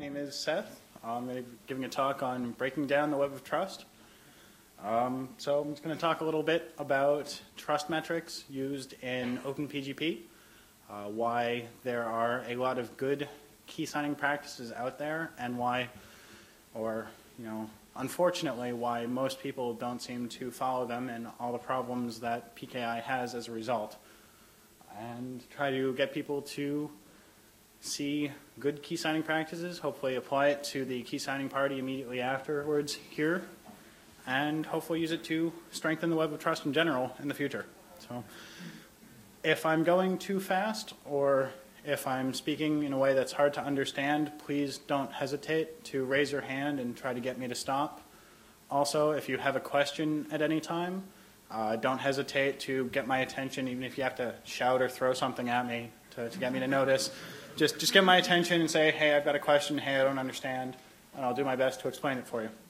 name is Seth. I'm going to be giving a talk on breaking down the web of trust. So I'm just going to talk a little bit about trust metrics used in OpenPGP, why there are a lot of good key signing practices out there, and why, or unfortunately, why most people don't seem to follow them, and all the problems that PKI has as a result, and try to get people to see good key signing practices, hopefully apply it to the key signing party immediately afterwards here, and hopefully use it to strengthen the web of trust in general in the future. So if I'm going too fast, or if I'm speaking in a way that's hard to understand, please don't hesitate to raise your hand and try to get me to stop. Also, if you have a question at any time, don't hesitate to get my attention, even if you have to shout or throw something at me to get me to notice. Just get my attention and say, hey, I've got a question, hey, I don't understand, and I'll do my best to explain it for you.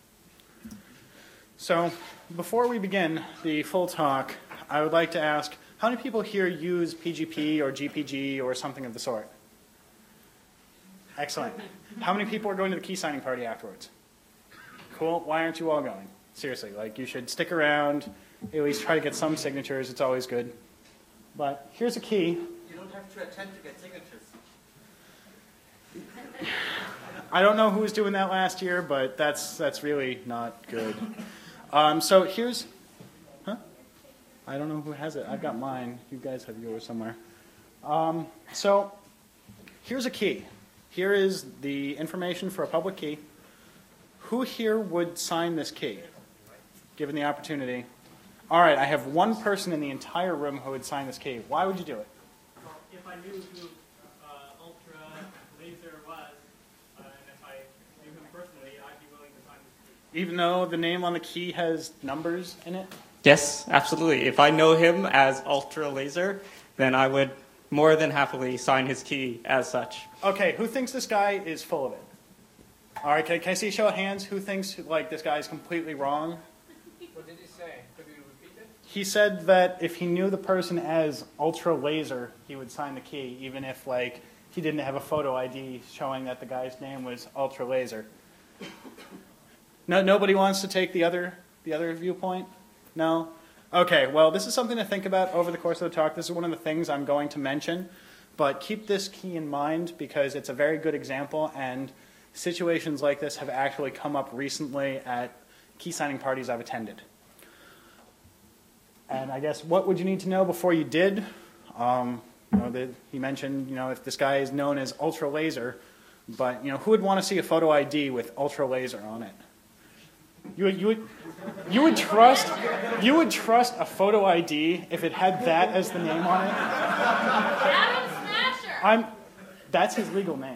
So before we begin the full talk, I would like to ask, how many people here use PGP or GPG or something of the sort? Excellent. How many people are going to the key signing party afterwards? Cool. Why aren't you all going? Seriously, you should stick around, at least try to get some signatures. It's always good. But here's a key. You don't have to attend to get signatures. I don't know who was doing that last year, but that's really not good. So here's, I don't know who has it. I've got mine. You guys have yours somewhere. So here's a key. Here is the information for a public key. Who here would sign this key, given the opportunity? All right, I have one person in the entire room who would sign this key. Why would you do it? Well, if I knew who Ultra Laser was, and if I knew him personally, I'd be willing to sign this key. Even though the name on the key has numbers in it? Yes, absolutely. If I know him as Ultra Laser, then I would more than happily sign his key as such. Okay, who thinks this guy is full of it? All right, can I see a show of hands? Who thinks this guy is completely wrong? What did he say? Could you repeat it? He said that if he knew the person as Ultra Laser, he would sign the key, even if he didn't have a photo ID showing that the guy's name was Ultra Laser. No, nobody wants to take the other viewpoint? No? Okay, well, this is something to think about over the course of the talk. This is one of the things I'm going to mention, but keep this key in mind because it's a very good example, and situations like this have actually come up recently at key signing parties I've attended. And I guess what would you need to know before you did? He mentioned, if this guy is known as Ultra Laser, but who would want to see a photo ID with Ultra Laser on it? You would trust a photo ID if it had that as the name on it? Adam Smasher. That's his legal name.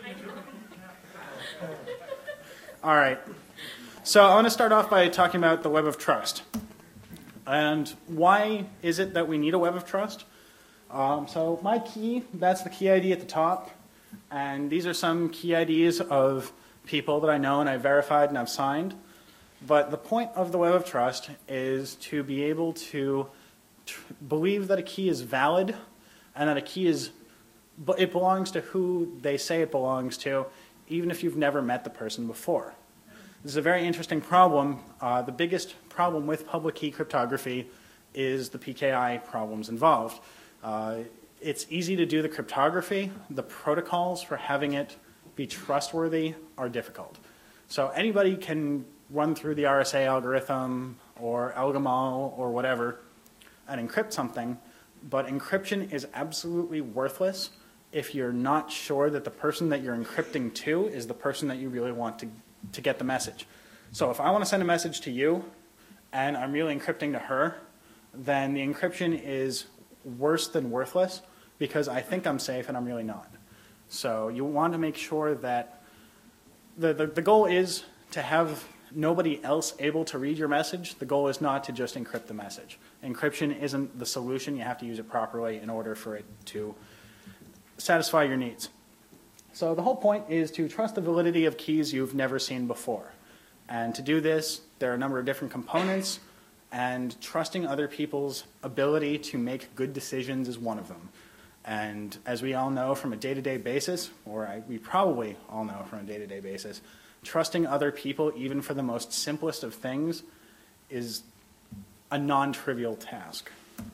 All right. So I want to start off by talking about the web of trust. And why is it that we need a web of trust? So my key, that's the key ID at the top. And these are some key IDs of people that I know and I've verified and I've signed. But the point of the web of trust is to be able to believe that a key is valid and that a key it belongs to who they say it belongs to, even if you've never met the person before. This is a very interesting problem. The biggest problem with public key cryptography is the PKI problems involved. It's easy to do the cryptography. The protocols for having it be trustworthy are difficult. So anybody can run through the RSA algorithm or Elgamal or whatever and encrypt something, but encryption is absolutely worthless if you're not sure that the person that you're encrypting to is the person that you really want to get the message. So if I want to send a message to you and I'm really encrypting to her, then the encryption is worse than worthless because I think I'm safe and I'm really not. So you want to make sure that the goal is to have nobody else able to read your message. The goal is not to just encrypt the message. Encryption isn't the solution. You have to use it properly in order for it to satisfy your needs. So the whole point is to trust the validity of keys you've never seen before. And to do this, there are a number of different components, and trusting other people's ability to make good decisions is one of them. And as we all know from a day-to-day basis, we probably all know from a day-to-day basis, trusting other people, even for the most simplest of things, is a non-trivial task.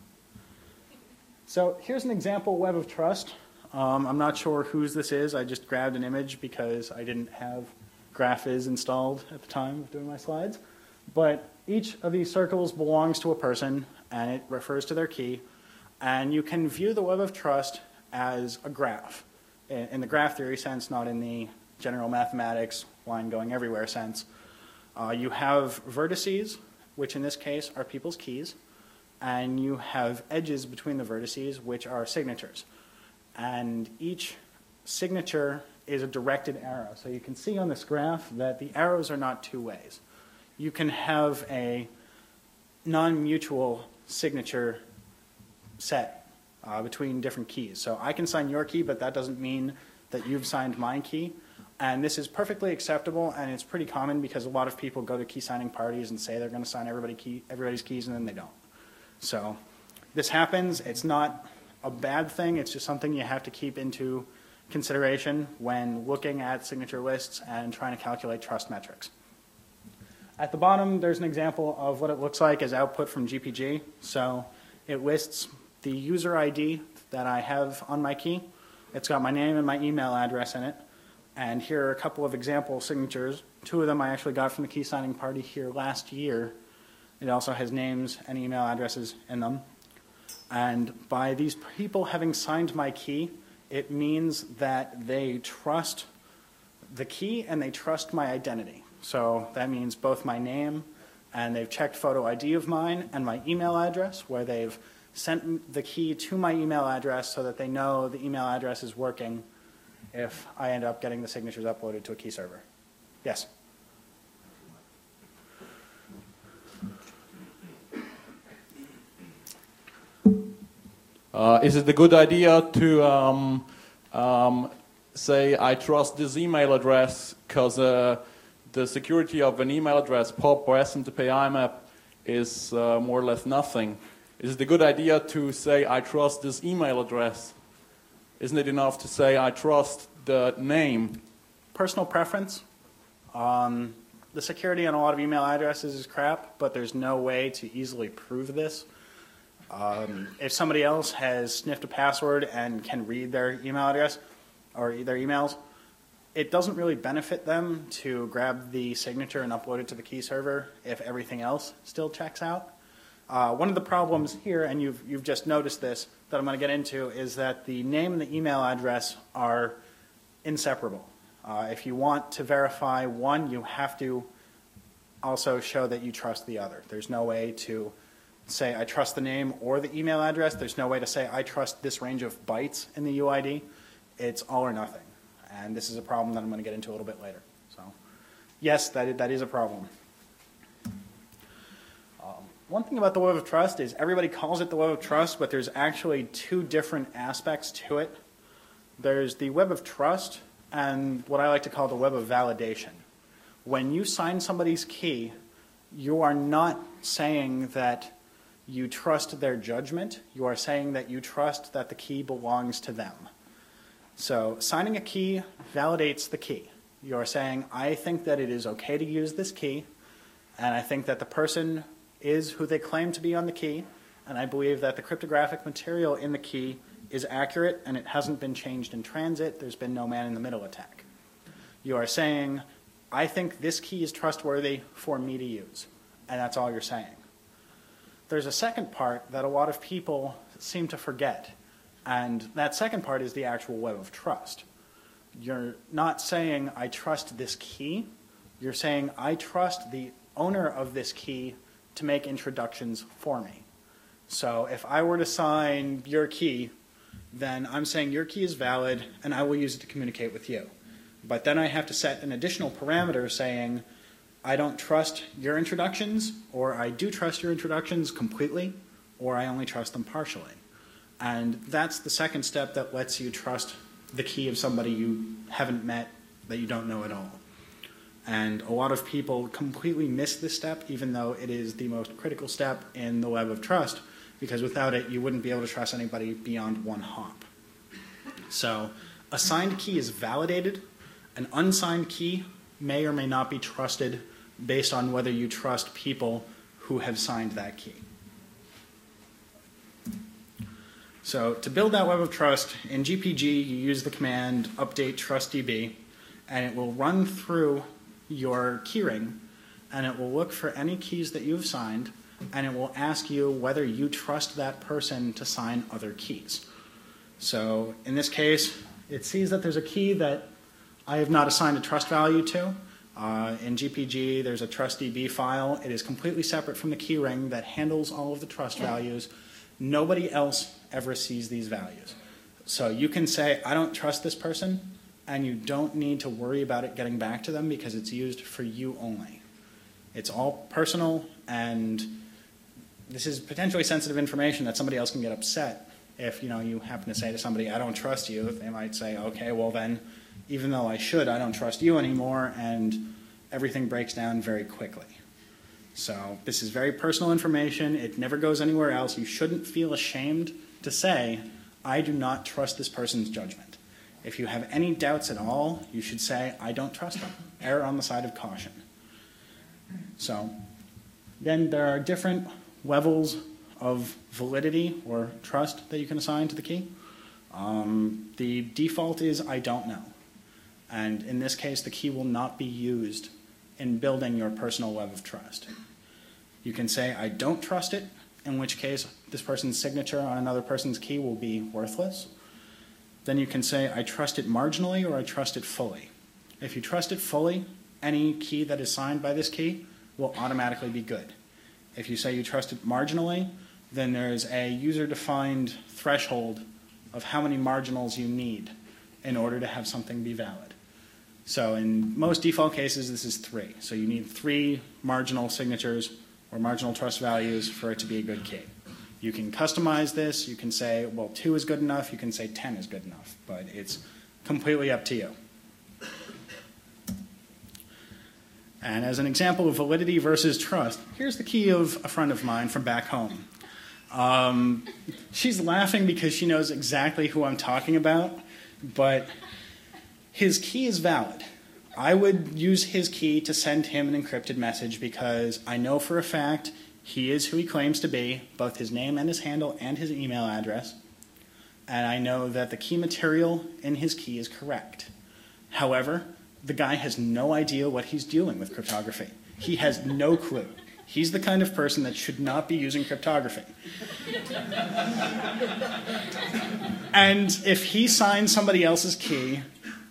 So here's an example web of trust. I'm not sure whose this is. I just grabbed an image because I didn't have GraphViz installed at the time of doing my slides. But each of these circles belongs to a person, and it refers to their key. And you can view the web of trust as a graph, in the graph theory sense, not in the general mathematics, line going everywhere sense. You have vertices, which in this case are people's keys, and you have edges between the vertices, which are signatures. And each signature is a directed arrow. So you can see on this graph that the arrows are not two ways. You can have a non-mutual signature set between different keys. So I can sign your key, but that doesn't mean that you've signed my key. And this is perfectly acceptable, and it's pretty common because a lot of people go to key signing parties and say they're going to sign everybody's keys, and then they don't. So this happens. It's not a bad thing. It's just something you have to keep into consideration when looking at signature lists and trying to calculate trust metrics. At the bottom, there's an example of what it looks like as output from GPG. So it lists the user ID that I have on my key. It's got my name and my email address in it. And here are a couple of example signatures. Two of them I actually got from the key signing party here last year. It also has names and email addresses in them. And by these people having signed my key, it means that they trust the key and they trust my identity. So that means both my name, and they've checked photo ID of mine, and my email address, where they've sent the key to my email address so that they know the email address is working if I end up getting the signatures uploaded to a key server. Yes? Is it a good idea to say I trust this email address because the security of an email address, POP or SMTP IMAP, is more or less nothing? Is it a good idea to say I trust this email address? Isn't it enough to say I trust the name? Personal preference. The security on a lot of email addresses is crap, but there's no way to easily prove this. If somebody else has sniffed a password and can read their email address or their emails, it doesn't really benefit them to grab the signature and upload it to the key server if everything else still checks out. One of the problems here, and you've just noticed this, that I'm going to get into, is that the name and the email address are inseparable. If you want to verify one, you have to also show that you trust the other. There's no way to say I trust the name or the email address. There's no way to say I trust this range of bytes in the UID. It's all or nothing. And this is a problem that I'm going to get into a little bit later. So yes, that is a problem. One thing about the web of trust is everybody calls it the web of trust, but there's actually two different aspects to it. There's the web of trust and what I like to call the web of validation. When you sign somebody's key, you are not saying that you trust their judgment. You are saying that you trust that the key belongs to them. So signing a key validates the key. You are saying, I think that it is okay to use this key, and I think that the person is who they claim to be on the key, and I believe that the cryptographic material in the key is accurate and it hasn't been changed in transit. There's been no man-in-the-middle attack. You are saying, I think this key is trustworthy for me to use, and that's all you're saying. There's a second part that a lot of people seem to forget, and that second part is the actual web of trust. You're not saying, I trust this key. You're saying, I trust the owner of this key to make introductions for me. So if I were to sign your key, then I'm saying your key is valid, and I will use it to communicate with you. But then I have to set an additional parameter saying, I don't trust your introductions, or I do trust your introductions completely, or I only trust them partially. And that's the second step that lets you trust the key of somebody you haven't met, that you don't know at all. And a lot of people completely miss this step, even though it is the most critical step in the web of trust, because without it, you wouldn't be able to trust anybody beyond one hop. So a signed key is validated. An unsigned key may or may not be trusted based on whether you trust people who have signed that key. So to build that web of trust, in GPG you use the command update trustdb, and it will run through your keyring, and it will look for any keys that you've signed, and it will ask you whether you trust that person to sign other keys. So in this case, it sees that there's a key that I have not assigned a trust value to. In GPG, there's a trustdb file. It is completely separate from the keyring that handles all of the trust values. Nobody else ever sees these values. So you can say, I don't trust this person, and you don't need to worry about it getting back to them because it's used for you only. It's all personal, and this is potentially sensitive information that somebody else can get upset if you happen to say to somebody, I don't trust you. They might say, okay, well then, even though I should, I don't trust you anymore, and everything breaks down very quickly. So this is very personal information. It never goes anywhere else. You shouldn't feel ashamed to say, I do not trust this person's judgment. If you have any doubts at all, you should say, I don't trust them. Err on the side of caution. So then there are different levels of validity or trust that you can assign to the key. The default is I don't know. And in this case, the key will not be used in building your personal web of trust. You can say, I don't trust it, in which case this person's signature on another person's key will be worthless. Then you can say, I trust it marginally or I trust it fully. If you trust it fully, any key that is signed by this key will automatically be good. If you say you trust it marginally, then there's a user-defined threshold of how many marginals you need in order to have something be valid. So in most default cases, this is 3. So you need 3 marginal signatures or marginal trust values for it to be a good key. You can customize this. You can say, well, 2 is good enough. You can say 10 is good enough. But it's completely up to you. And as an example of validity versus trust, here's the key of a friend of mine from back home. She's laughing because she knows exactly who I'm talking about, but his key is valid. I would use his key to send him an encrypted message because I know for a fact he is who he claims to be, both his name and his handle and his email address, and I know that the key material in his key is correct. However, the guy has no idea what he's doing with cryptography. He has no clue. He's the kind of person that should not be using cryptography. And if he signs somebody else's key,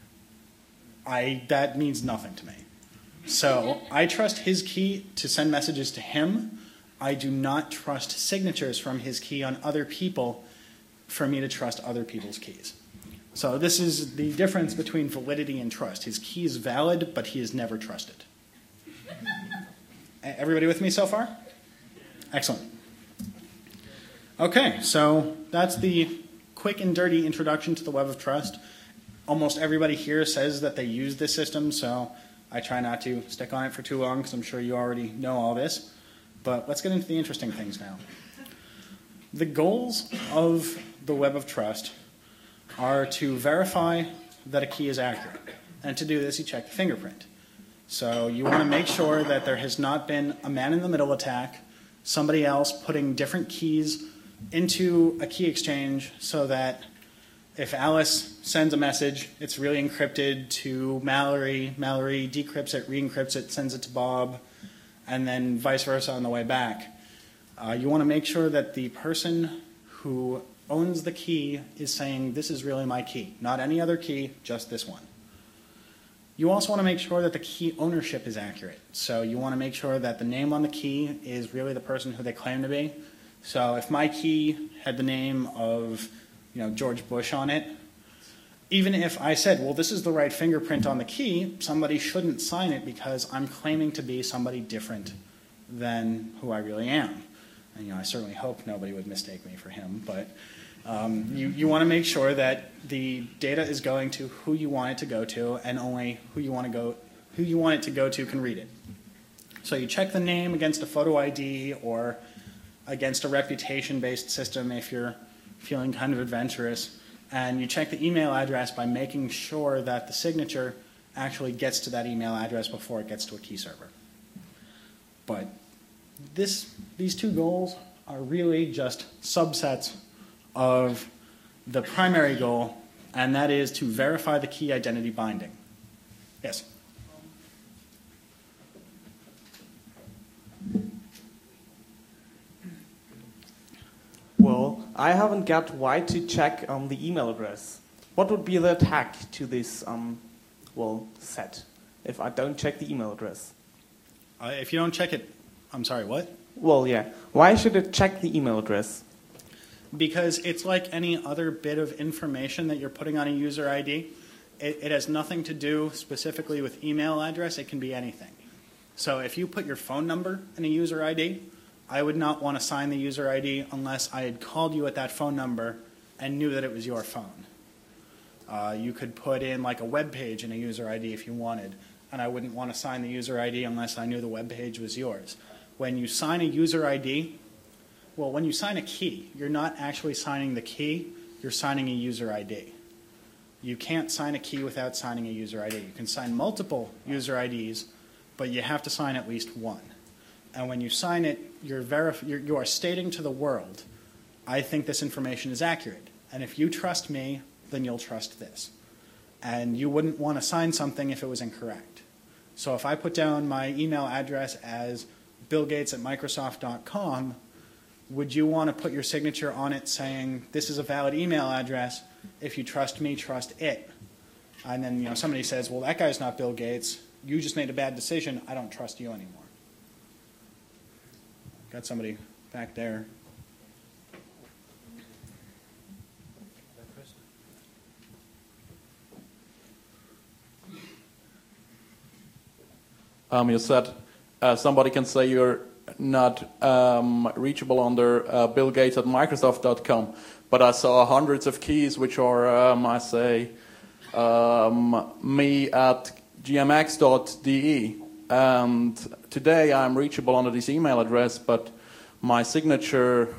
that means nothing to me. So I trust his key to send messages to him. I do not trust signatures from his key on other people for me to trust other people's keys. So this is the difference between validity and trust. His key is valid, but he is never trusted. Everybody with me so far? Excellent. Okay, so that's the quick and dirty introduction to the web of trust. Almost everybody here says that they use this system, so I try not to stick on it for too long because I'm sure you already know all this. But let's get into the interesting things now. The goals of the web of trust are to verify that a key is accurate. And to do this, you check the fingerprint. So you want to make sure that there has not been a man-in-the-middle attack, somebody else putting different keys into a key exchange so that if Alice sends a message, it's really encrypted to Mallory, Mallory decrypts it, re-encrypts it, sends it to Bob, and then vice versa on the way back. You want to make sure that the person who owns the key is saying, this is really my key, not any other key, just this one. You also want to make sure that the key ownership is accurate. So you want to make sure that the name on the key is really the person who they claim to be. So if my key had the name of George Bush on it, even if I said, well, this is the right fingerprint on the key, somebody shouldn't sign it because I'm claiming to be somebody different than who I really am. And I certainly hope nobody would mistake me for him, but you want to make sure that the data is going to who you want it to go to, and only who you want it to go to can read it. So you check the name against a photo ID or against a reputation-based system if you're feeling kind of adventurous. And you check the email address by making sure that the signature actually gets to that email address before it gets to a key server. But these two goals are really just subsets of the primary goal, and that is to verify the key identity binding. Yes? Well, I haven't got why to check the email address. What would be the attack to this set if I don't check the email address? If you don't check it, I'm sorry, what? Well, yeah. Why should it check the email address? Because it's like any other bit of information that you're putting on a user ID. It has nothing to do specifically with email address. It can be anything. So if you put your phone number in a user ID, I would not want to sign the user ID unless I had called you at that phone number and knew that it was your phone. You could put in like a web page in a user ID if you wanted, and I wouldn't want to sign the user ID unless I knew the web page was yours. When you sign a user ID, well, when you sign a key, you're not actually signing the key, you're signing a user ID. You can't sign a key without signing a user ID. You can sign multiple user IDs, but you have to sign at least one. And when you sign it, you are stating to the world, I think this information is accurate. And if you trust me, then you'll trust this. And you wouldn't want to sign something if it was incorrect. So if I put down my email address as billgates@microsoft.com, would you want to put your signature on it saying, this is a valid email address, if you trust me, trust it? And then somebody says, well, that guy's not Bill Gates, you just made a bad decision, I don't trust you anymore. Got somebody back there. You said somebody can say you're not reachable under billgates@microsoft.com, but I saw hundreds of keys which are, me at gmx.de, and today I'm reachable under this email address, but my signature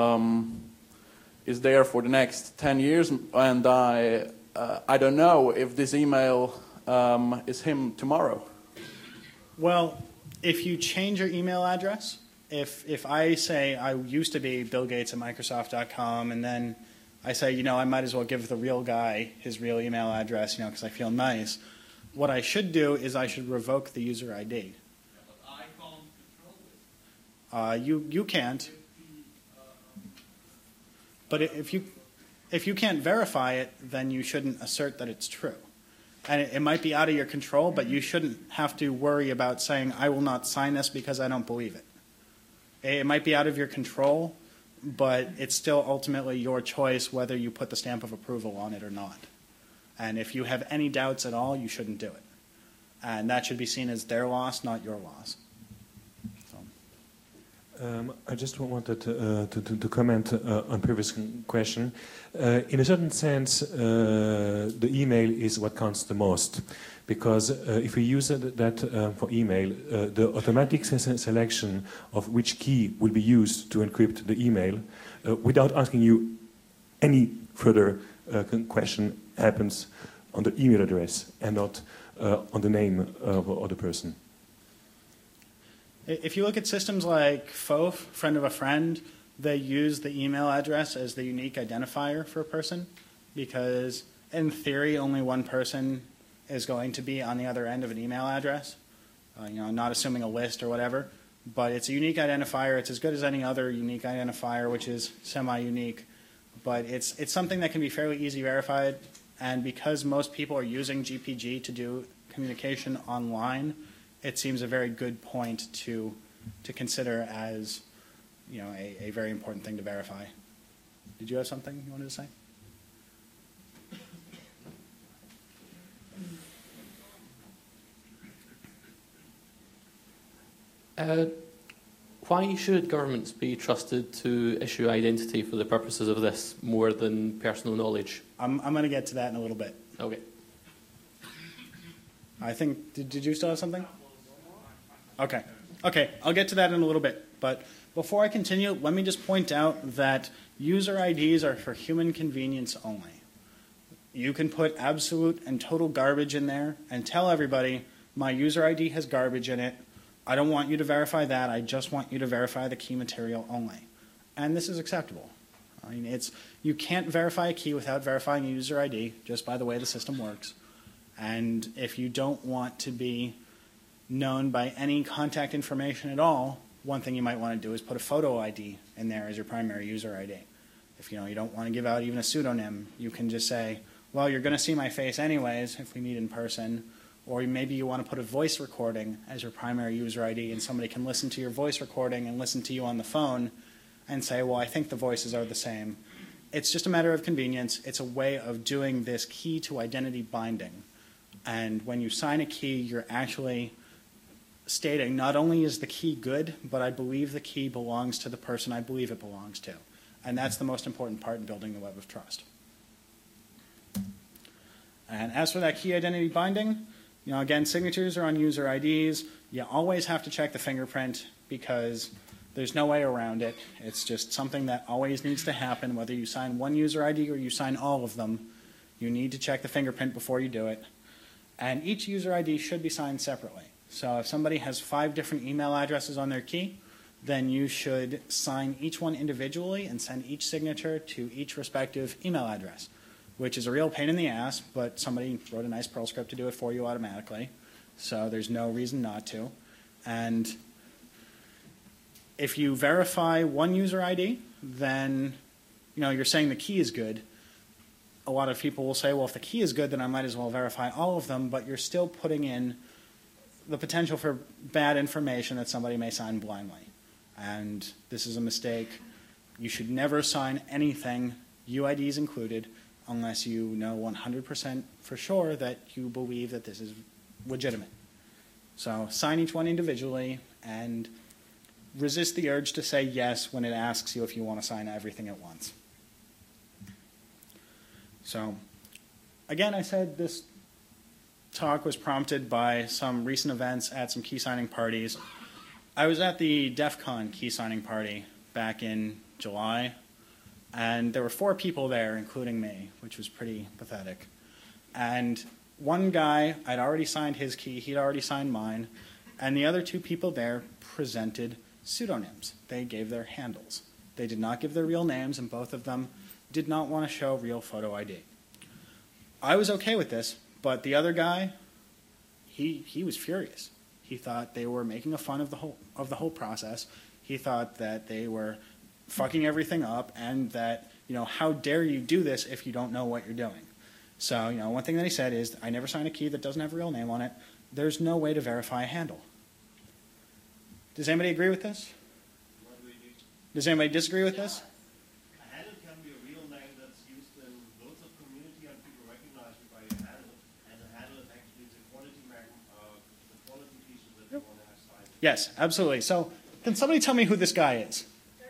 is there for the next 10 years, and I don't know if this email is him tomorrow. Well, if you change your email address, if I say I used to be billgates@microsoft.com, and then I say, I might as well give the real guy his real email address, because I feel nice, what I should do is I should revoke the user ID. Yeah, but I can't control this. You can't. But if you can't verify it, then you shouldn't assert that it's true. And it might be out of your control, but you shouldn't have to worry about saying, I will not sign this because I don't believe it. It might be out of your control, but it's still ultimately your choice whether you put the stamp of approval on it or not. And if you have any doubts at all, you shouldn't do it. And that should be seen as their loss, not your loss. I just wanted to comment on previous question. In a certain sense, the email is what counts the most, because if we use that for email, the automatic selection of which key will be used to encrypt the email, without asking you any further question, happens on the email address and not on the name of the person. If you look at systems like FOAF, friend of a friend, they use the email address as the unique identifier for a person because, in theory, only one person is going to be on the other end of an email address. Not assuming a list or whatever, but it's a unique identifier. It's as good as any other unique identifier, which is semi-unique. But it's something that can be fairly easy verified, and because most people are using GPG to do communication online, it seems a very good point to consider as, a very important thing to verify. Did you have something you wanted to say? Why should governments be trusted to issue identity for the purposes of this more than personal knowledge? I'm going to get to that in a little bit. Okay. I think, did you still have something? Okay, I'll get to that in a little bit. But before I continue, let me just point out that user IDs are for human convenience only. You can put absolute and total garbage in there and tell everybody, my user ID has garbage in it. I don't want you to verify that. I just want you to verify the key material only. And this is acceptable. I mean, you can't verify a key without verifying a user ID, just by the way the system works. And if you don't want to be known by any contact information at all, one thing you might want to do is put a photo ID in there as your primary user ID. If you don't want to give out even a pseudonym, you can just say, well, you're going to see my face anyways if we meet in person, or maybe you want to put a voice recording as your primary user ID, and somebody can listen to your voice recording and listen to you on the phone and say, well, I think the voices are the same. It's just a matter of convenience. It's a way of doing this key to identity binding. And when you sign a key, you're actually stating not only is the key good, but I believe the key belongs to the person I believe it belongs to. And that's the most important part in building the web of trust. And as for that key identity binding, again, signatures are on user IDs. You always have to check the fingerprint because there's no way around it. It's just something that always needs to happen, whether you sign one user ID or you sign all of them. You need to check the fingerprint before you do it. And each user ID should be signed separately. So if somebody has 5 different email addresses on their key, then you should sign each one individually and send each signature to each respective email address, which is a real pain in the ass, but somebody wrote a nice Perl script to do it for you automatically. So there's no reason not to. And if you verify one user ID, then you're saying the key is good. A lot of people will say, well, if the key is good, then I might as well verify all of them, but you're still putting in the potential for bad information that somebody may sign blindly. And this is a mistake. You should never sign anything, UIDs included, unless you know 100% for sure that you believe that this is legitimate. So sign each one individually and resist the urge to say yes when it asks you if you want to sign everything at once. So again, I said this talk was prompted by some recent events at some key signing parties. I was at the DEF CON key signing party back in July, and there were 4 people there, including me, which was pretty pathetic. And one guy, I'd already signed his key, he'd already signed mine, and the other 2 people there presented pseudonyms. They gave their handles. They did not give their real names, and both of them did not want to show real photo ID. I was okay with this, but the other guy, he was furious. He thought they were making fun of the whole process. He thought that they were fucking everything up, and that how dare you do this if you don't know what you're doing. So one thing that he said is, I never sign a key that doesn't have a real name on it. There's no way to verify a handle. Does anybody agree with this? Does anybody disagree with this? A handle can be a real name that's used in loads of community and people recognize you by your handle. And the handle is actually the quality the quality feature that you want to have signed. Yes, absolutely. So can somebody tell me who this guy is?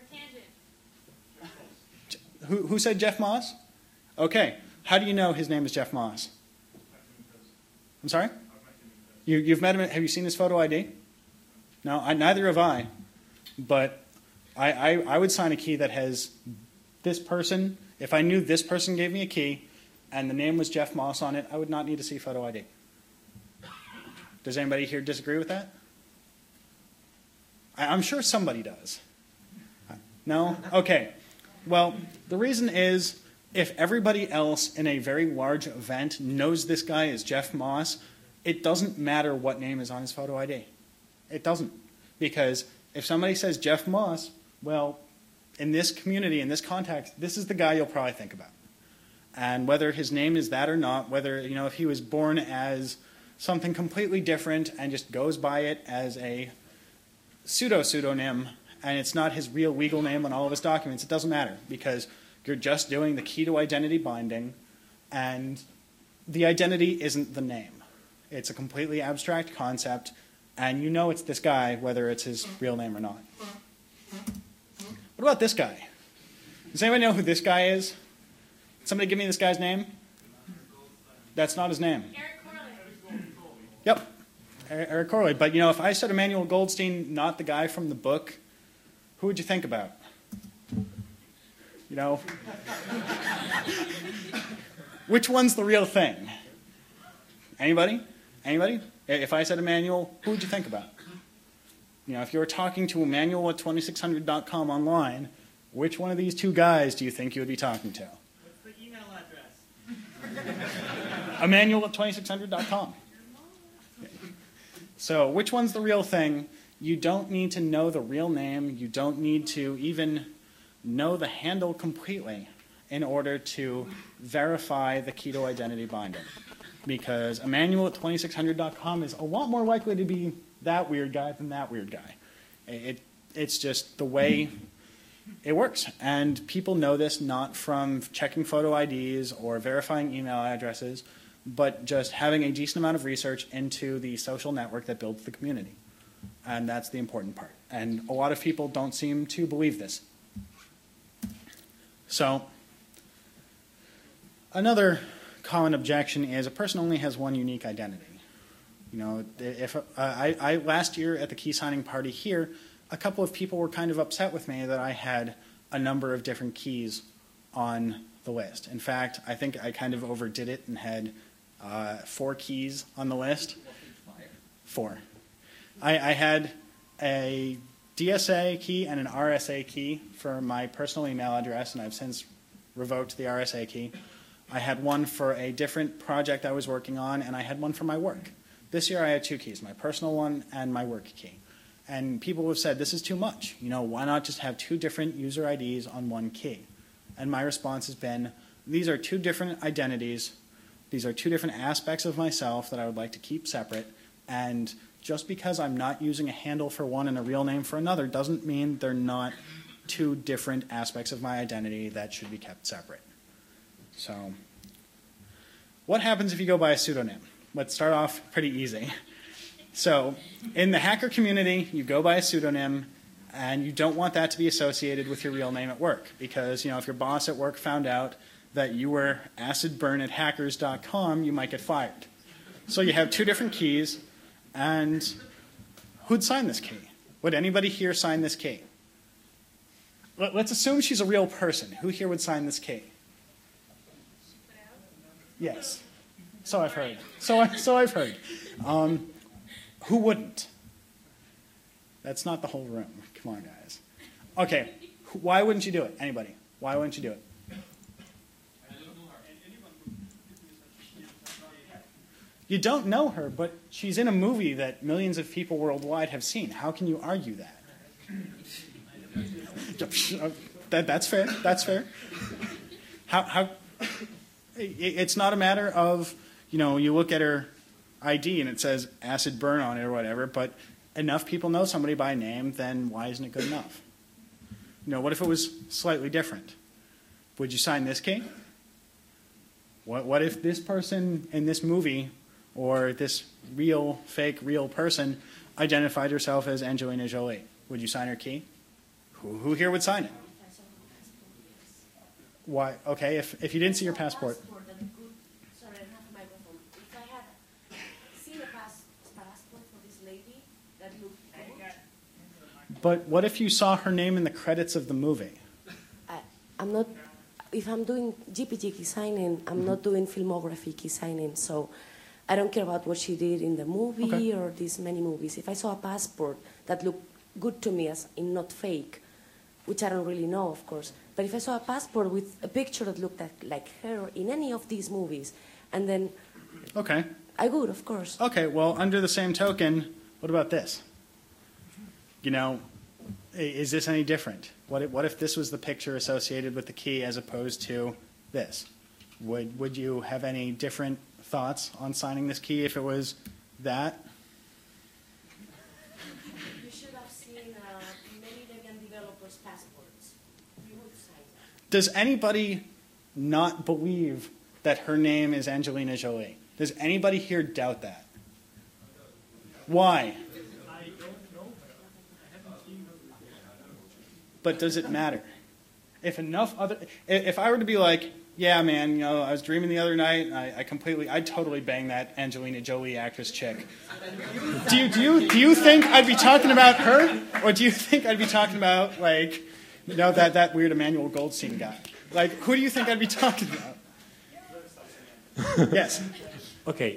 Who said Jeff Moss? Okay. How do you know his name is Jeff Moss? I'm sorry? You've met him. Have you seen his photo ID? No, neither have I. But I would sign a key that has this person. If I knew this person gave me a key and the name was Jeff Moss on it, I would not need to see photo ID. Does anybody here disagree with that? I'm sure somebody does. No? Okay. Well, the reason is, if everybody else in a very large event knows this guy is Jeff Moss, it doesn't matter what name is on his photo ID. It doesn't. Because if somebody says Jeff Moss, well, in this community, in this context, this is the guy you'll probably think about. And whether his name is that or not, whether, if he was born as something completely different and just goes by it as a pseudonym, and it's not his real legal name on all of his documents, it doesn't matter, because you're just doing the key to identity binding, and the identity isn't the name. It's a completely abstract concept, and you know it's this guy, whether it's his real name or not. What about this guy? Does anybody know who this guy is? Somebody give me this guy's name? That's not his name. Eric Corley. Yep, Eric Corley. But if I said Emmanuel Goldstein, not the guy from the book, who would you think about? Which one's the real thing? Anybody? Anybody? If I said Emmanuel, who would you think about? You know, if you were talking to Emmanuel at 2600.com online, which one of these two guys do you think you would be talking to? What's the email address? Emmanuel at 2600.com. So which one's the real thing? You don't need to know the real name. You don't need to even know the handle completely in order to verify the key to identity binding. Because Emmanuel at 2600.com is a lot more likely to be that weird guy than that weird guy. It's just the way it works. And people know this not from checking photo IDs or verifying email addresses, but just having a decent amount of research into the social network that builds the community. And that's the important part. And a lot of people don't seem to believe this. So, another common objection is a person only has one unique identity. You know, if I last year at the key signing party here, a couple of people were kind of upset with me that I had a number of different keys on the list. In fact, I think I kind of overdid it and had 4 keys on the list. 4. I had a DSA key and an RSA key for my personal email address, and I've since revoked the RSA key. I had one for a different project I was working on, and I had one for my work. This year I had 2 keys, my personal one and my work key. And people have said, this is too much. You know, why not just have 2 different user IDs on one key? And my response has been, these are 2 different identities. These are 2 different aspects of myself that I would like to keep separate. And just because I'm not using a handle for one and a real name for another doesn't mean they're not 2 different aspects of my identity that should be kept separate. So, what happens if you go by a pseudonym? Let's start off pretty easy. So, in the hacker community, you go by a pseudonym, and you don't want that to be associated with your real name at work. Because, you know, if your boss at work found out that you were acidburn@hackers.com, you might get fired. So you have 2 different keys, and who'd sign this key? Would anybody here sign this key? Let's assume she's a real person. Who here would sign this key? Yes. So I've heard. So I've heard. Who wouldn't? That's not the whole room. Come on, guys. Okay. Why wouldn't you do it? Anybody? Why wouldn't you do it? You don't know her, but she's in a movie that millions of people worldwide have seen. How can you argue that? That's fair. That's fair. How? It's not a matter of, you know, you look at her ID and it says acid burn on it or whatever, but enough people know somebody by name, then why isn't it good enough? You know, what if it was slightly different? Would you sign this key? What if this person in this movie or this real, fake, real person identified herself as Angelina Jolie? Would you sign her key? Who here would sign it? Why? Okay, if you didn't see your passport. Sorry, I don't have a microphone. If I had seen a passport for this lady that looked good. But what if you saw her name in the credits of the movie? I'm not. If I'm doing GPG key signing, I'm not doing filmography key signing, so I don't care about what she did in the movie or these many movies. If I saw a passport that looked good to me as in not fake, which I don't really know, of course, but if I saw a passport with a picture that looked like her in any of these movies, and then I would, of course. Okay, well, under the same token, what about this? You know, is this any different? What if this was the picture associated with the key as opposed to this? Would you have any different thoughts on signing this key if it was that? You should have seen many Debian developers' passports. You would sign that. Does anybody not believe that her name is Angelina Jolie? Does anybody here doubt that? Why? I don't know her. I haven't seen her before. But does it matter? If I were to be like, yeah, man, you know, I was dreaming the other night, and I'd totally bang that Angelina Jolie actress chick. Do you think I'd be talking about her, or do you think I'd be talking about, like, you know, that weird Emmanuel Goldstein guy? Like, who do you think I'd be talking about? Yes. Okay.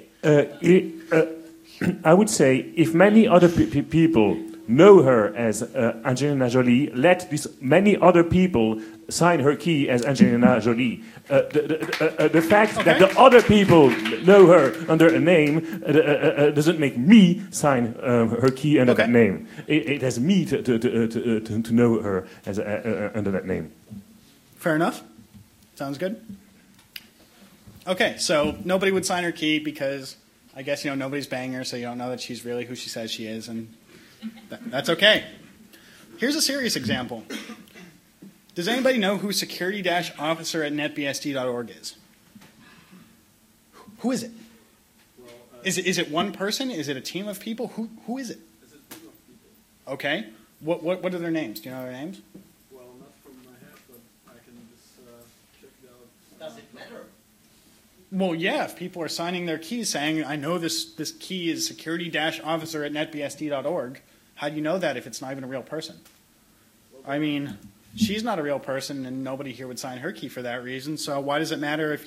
I would say if many other people know her as Angelina Jolie, let these many other people sign her key as Angelina Jolie. The fact that the other people know her under a name doesn't make me sign her key under that name. It has me to know her as under that name. Fair enough. Sounds good. Okay, so nobody would sign her key because I guess, nobody's banging her, so you don't know that she's really who she says she is, and that's okay. Here's a serious example. Does anybody know who security-officer at netbsd.org is? Who is it? Is it one person? Is it a team of people? Who is it? It's a team of people. Okay. What are their names? Do you know their names? Well, not from my head, but I can just check it out. Does it matter? Well, yeah, if people are signing their keys saying, I know this key is security-officer at netbsd.org, how do you know that if it's not even a real person? I mean, she's not a real person, and nobody here would sign her key for that reason, so why does it matter if,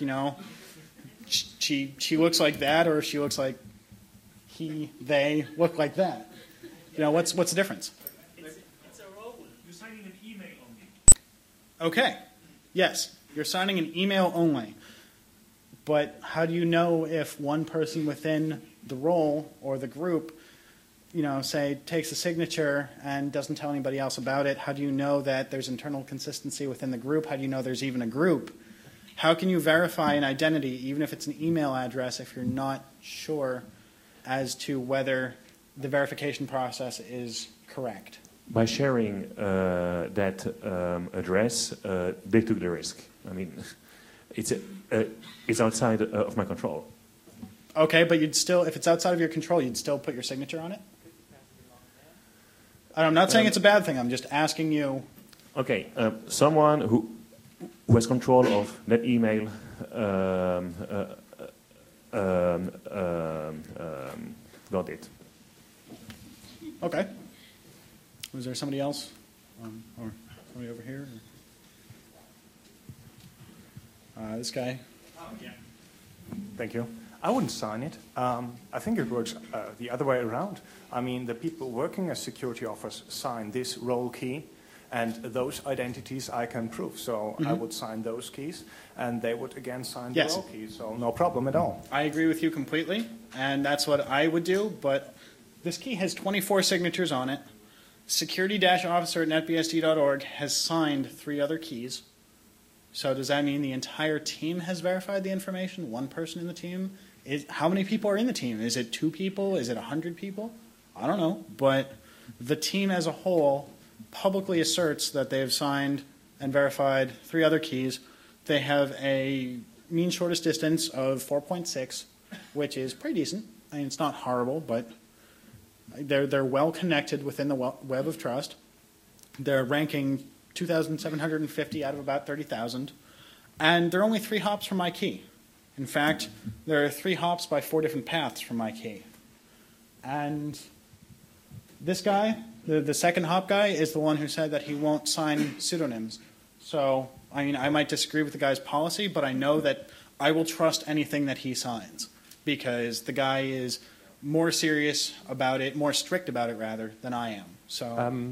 she looks like that or if she looks like they look like that? What's the difference? It's a role. You're signing an email only. Okay. Yes, you're signing an email only. But how do you know if one person within the role or the group, say, takes a signature and doesn't tell anybody else about it? How do you know that there's internal consistency within the group? How do you know there's even a group? How can you verify an identity, even if it's an email address, if you're not sure as to whether the verification process is correct? By sharing that address, they took the risk. I mean, it's outside of my control. Okay, but you'd still, if it's outside of your control, you'd still put your signature on it? I'm not saying it's a bad thing. I'm just asking you. Okay, someone who has control of that email got it. Okay. Was there somebody else? Or somebody over here? This guy. Oh, yeah. Thank you. I wouldn't sign it. I think it works the other way around. I mean, the people working as security officers sign this role key, and those identities I can prove. So I would sign those keys, and they would again sign the role key. So no problem at all. I agree with you completely, and that's what I would do. But this key has 24 signatures on it. Security-officer at netbsd.org has signed 3 other keys. So does that mean the entire team has verified the information? One person in the team? How many people are in the team? Is it 2 people? Is it 100 people? I don't know. But the team as a whole publicly asserts that they have signed and verified 3 other keys. They have a mean shortest distance of 4.6, which is pretty decent. I mean, it's not horrible, but they're well connected within the web of trust. They're ranking 2,750 out of about 30,000. And there are only 3 hops from my key. In fact, there are 3 hops by 4 different paths from my key. And this guy, the second hop guy, is the one who said that he won't sign pseudonyms. So, I mean, I might disagree with the guy's policy, but I know that I will trust anything that he signs because the guy is more serious about it, more strict about it, rather, than I am. So,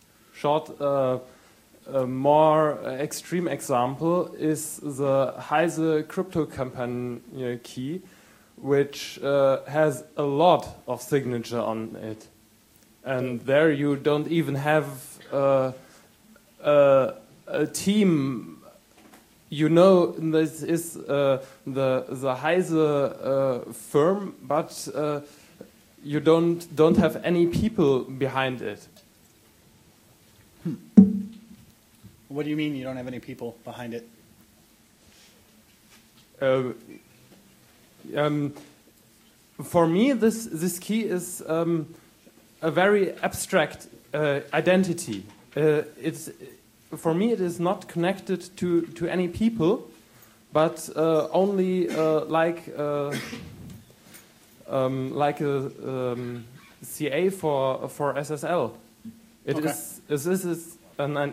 A more extreme example is the Heise crypto company key, which has a lot of signature on it. And there you don't even have a team. This is the Heise firm, but you don't have any people behind it. What do you mean you don't have any people behind it? For me, this key is a very abstract identity. For me, it is not connected to any people, but only like a CA for SSL. This is an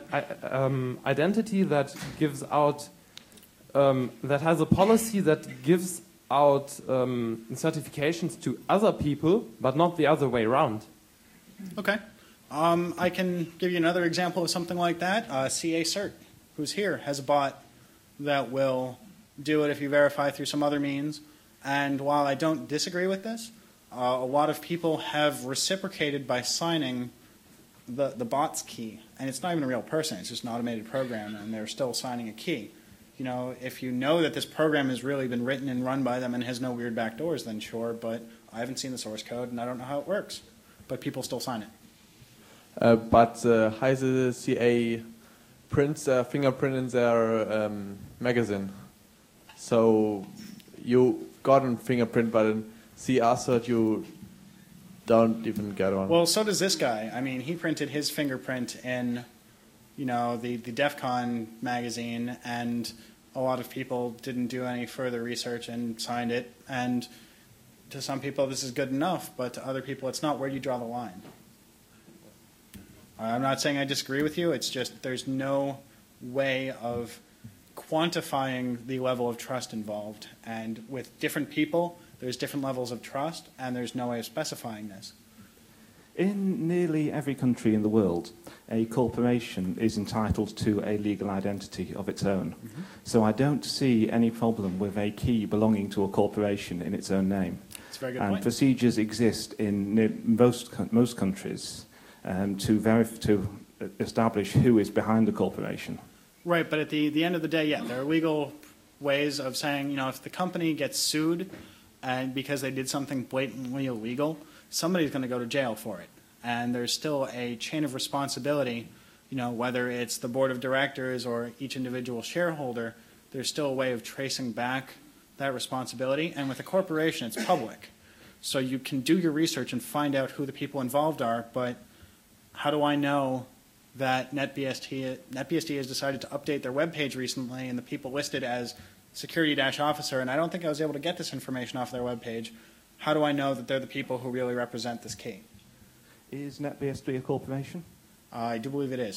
identity that gives out, that has a policy that gives out certifications to other people, but not the other way around. Okay. I can give you another example of something like that. CA Cert, who's here, has a bot that will do it if you verify through some other means. And while I don't disagree with this, a lot of people have reciprocated by signing the bot's key. And it's not even a real person. It's just an automated program, and they're still signing a key. You know, if you know that this program has really been written and run by them and has no weird backdoors, then sure, but I haven't seen the source code, and I don't know how it works. But people still sign it. But Heise CA prints their fingerprint in their magazine. So you got a fingerprint, but in CA Cert you don't even get one. Well, so does this guy. I mean, he printed his fingerprint in, you know, the DEF CON magazine, and a lot of people didn't do any further research and signed it. And to some people, this is good enough, but to other people, it's not. Where do you draw the line? I'm not saying I disagree with you. It's just there's no way of quantifying the level of trust involved. And with different people, there's different levels of trust, and there's no way of specifying this. In nearly every country in the world, a corporation is entitled to a legal identity of its own. Mm-hmm. So I don't see any problem with a key belonging to a corporation in its own name. That's a very good and point. procedures exist in most countries to establish who is behind the corporation. Right, but at the end of the day, yeah, there are legal ways of saying, you know, if the company gets sued and because they did something blatantly illegal, somebody's going to go to jail for it. And there's still a chain of responsibility, you know, whether it's the board of directors or each individual shareholder, there's still a way of tracing back that responsibility. And with a corporation, it's public. So you can do your research and find out who the people involved are, but how do I know that NetBSD has decided to update their webpage recently and the people listed as security-officer, and I don't think I was able to get this information off their webpage. How do I know that they're the people who really represent this key? Is NetBSD a corporation? I do believe it is.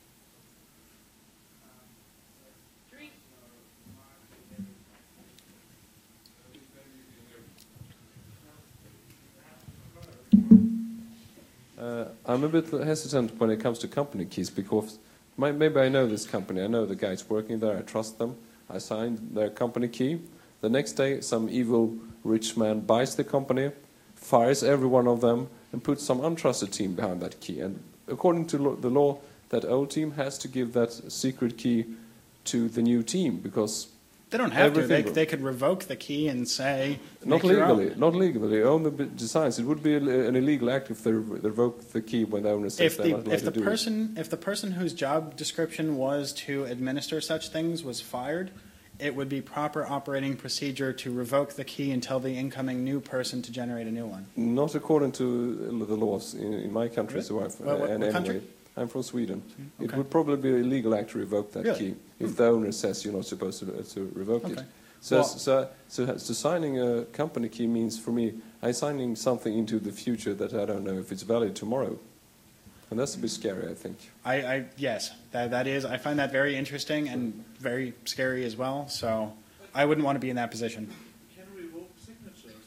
I'm a bit hesitant when it comes to company keys because maybe I know this company, I know the guys working there, I trust them, I signed their company key. The next day, some evil rich man buys the company, fires every one of them, and puts some untrusted team behind that key. And according to the law, that old team has to give that secret key to the new team because they don't have to. They could revoke the key and say not legally. Not legally. They own the designs. It would be an illegal act if they revoke the key when the owner says they would like to do it. If the person whose job description was to administer such things was fired, it would be proper operating procedure to revoke the key and tell the incoming new person to generate a new one. Not according to the laws in my country. Really? So what country? I'm from Sweden. Okay. It would probably be a legal act to revoke that Really? key if the owner says you're not supposed to revoke Okay. it. So signing a company key means for me, I'm signing something into the future that I don't know if it's valid tomorrow. And that's a bit scary, I think. Yes, that is. I find that very interesting and very scary as well. So I wouldn't want to be in that position. Can revoke signatures?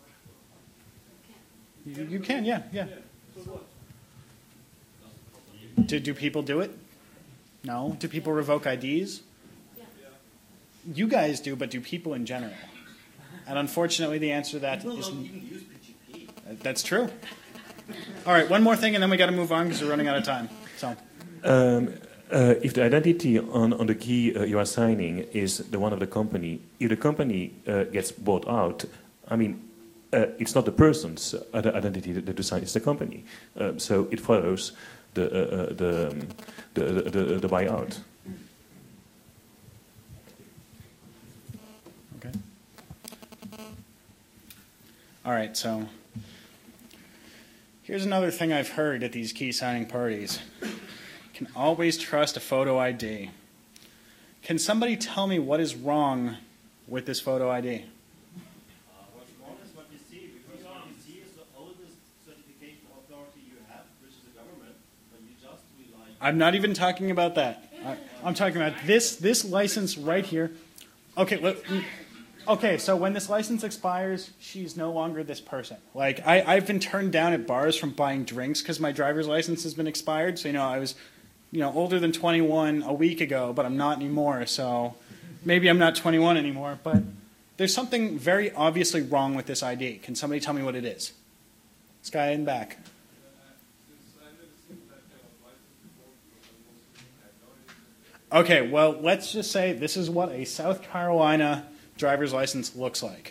You can, yeah. So what? Do people do it? No. Do people revoke IDs? You guys do, but do people in general? And unfortunately, the answer to that is that's true. All right, one more thing, and then we got to move on because we're running out of time. So, if the identity on the key you are signing is the one of the company, if the company gets bought out, I mean, it's not the person's identity that you sign; it's the company. So it follows the buyout. okay. All right, so here's another thing I've heard at these key signing parties. You can always trust a photo ID. Can somebody tell me what is wrong with this photo ID? What's wrong is what you see, because what you see is the oldest certification authority you have, which is the government, but you just rely. I'm not even talking about that. I'm talking about this license right here. Okay, Okay, so when this license expires, she's no longer this person. Like, I've been turned down at bars from buying drinks because my driver's license has been expired. So, I was, older than 21 a week ago, but I'm not anymore. So maybe I'm not 21 anymore. But there's something very obviously wrong with this ID. Can somebody tell me what it is? This guy in the back. Okay, well, let's just say this is what a South Carolina driver's license looks like.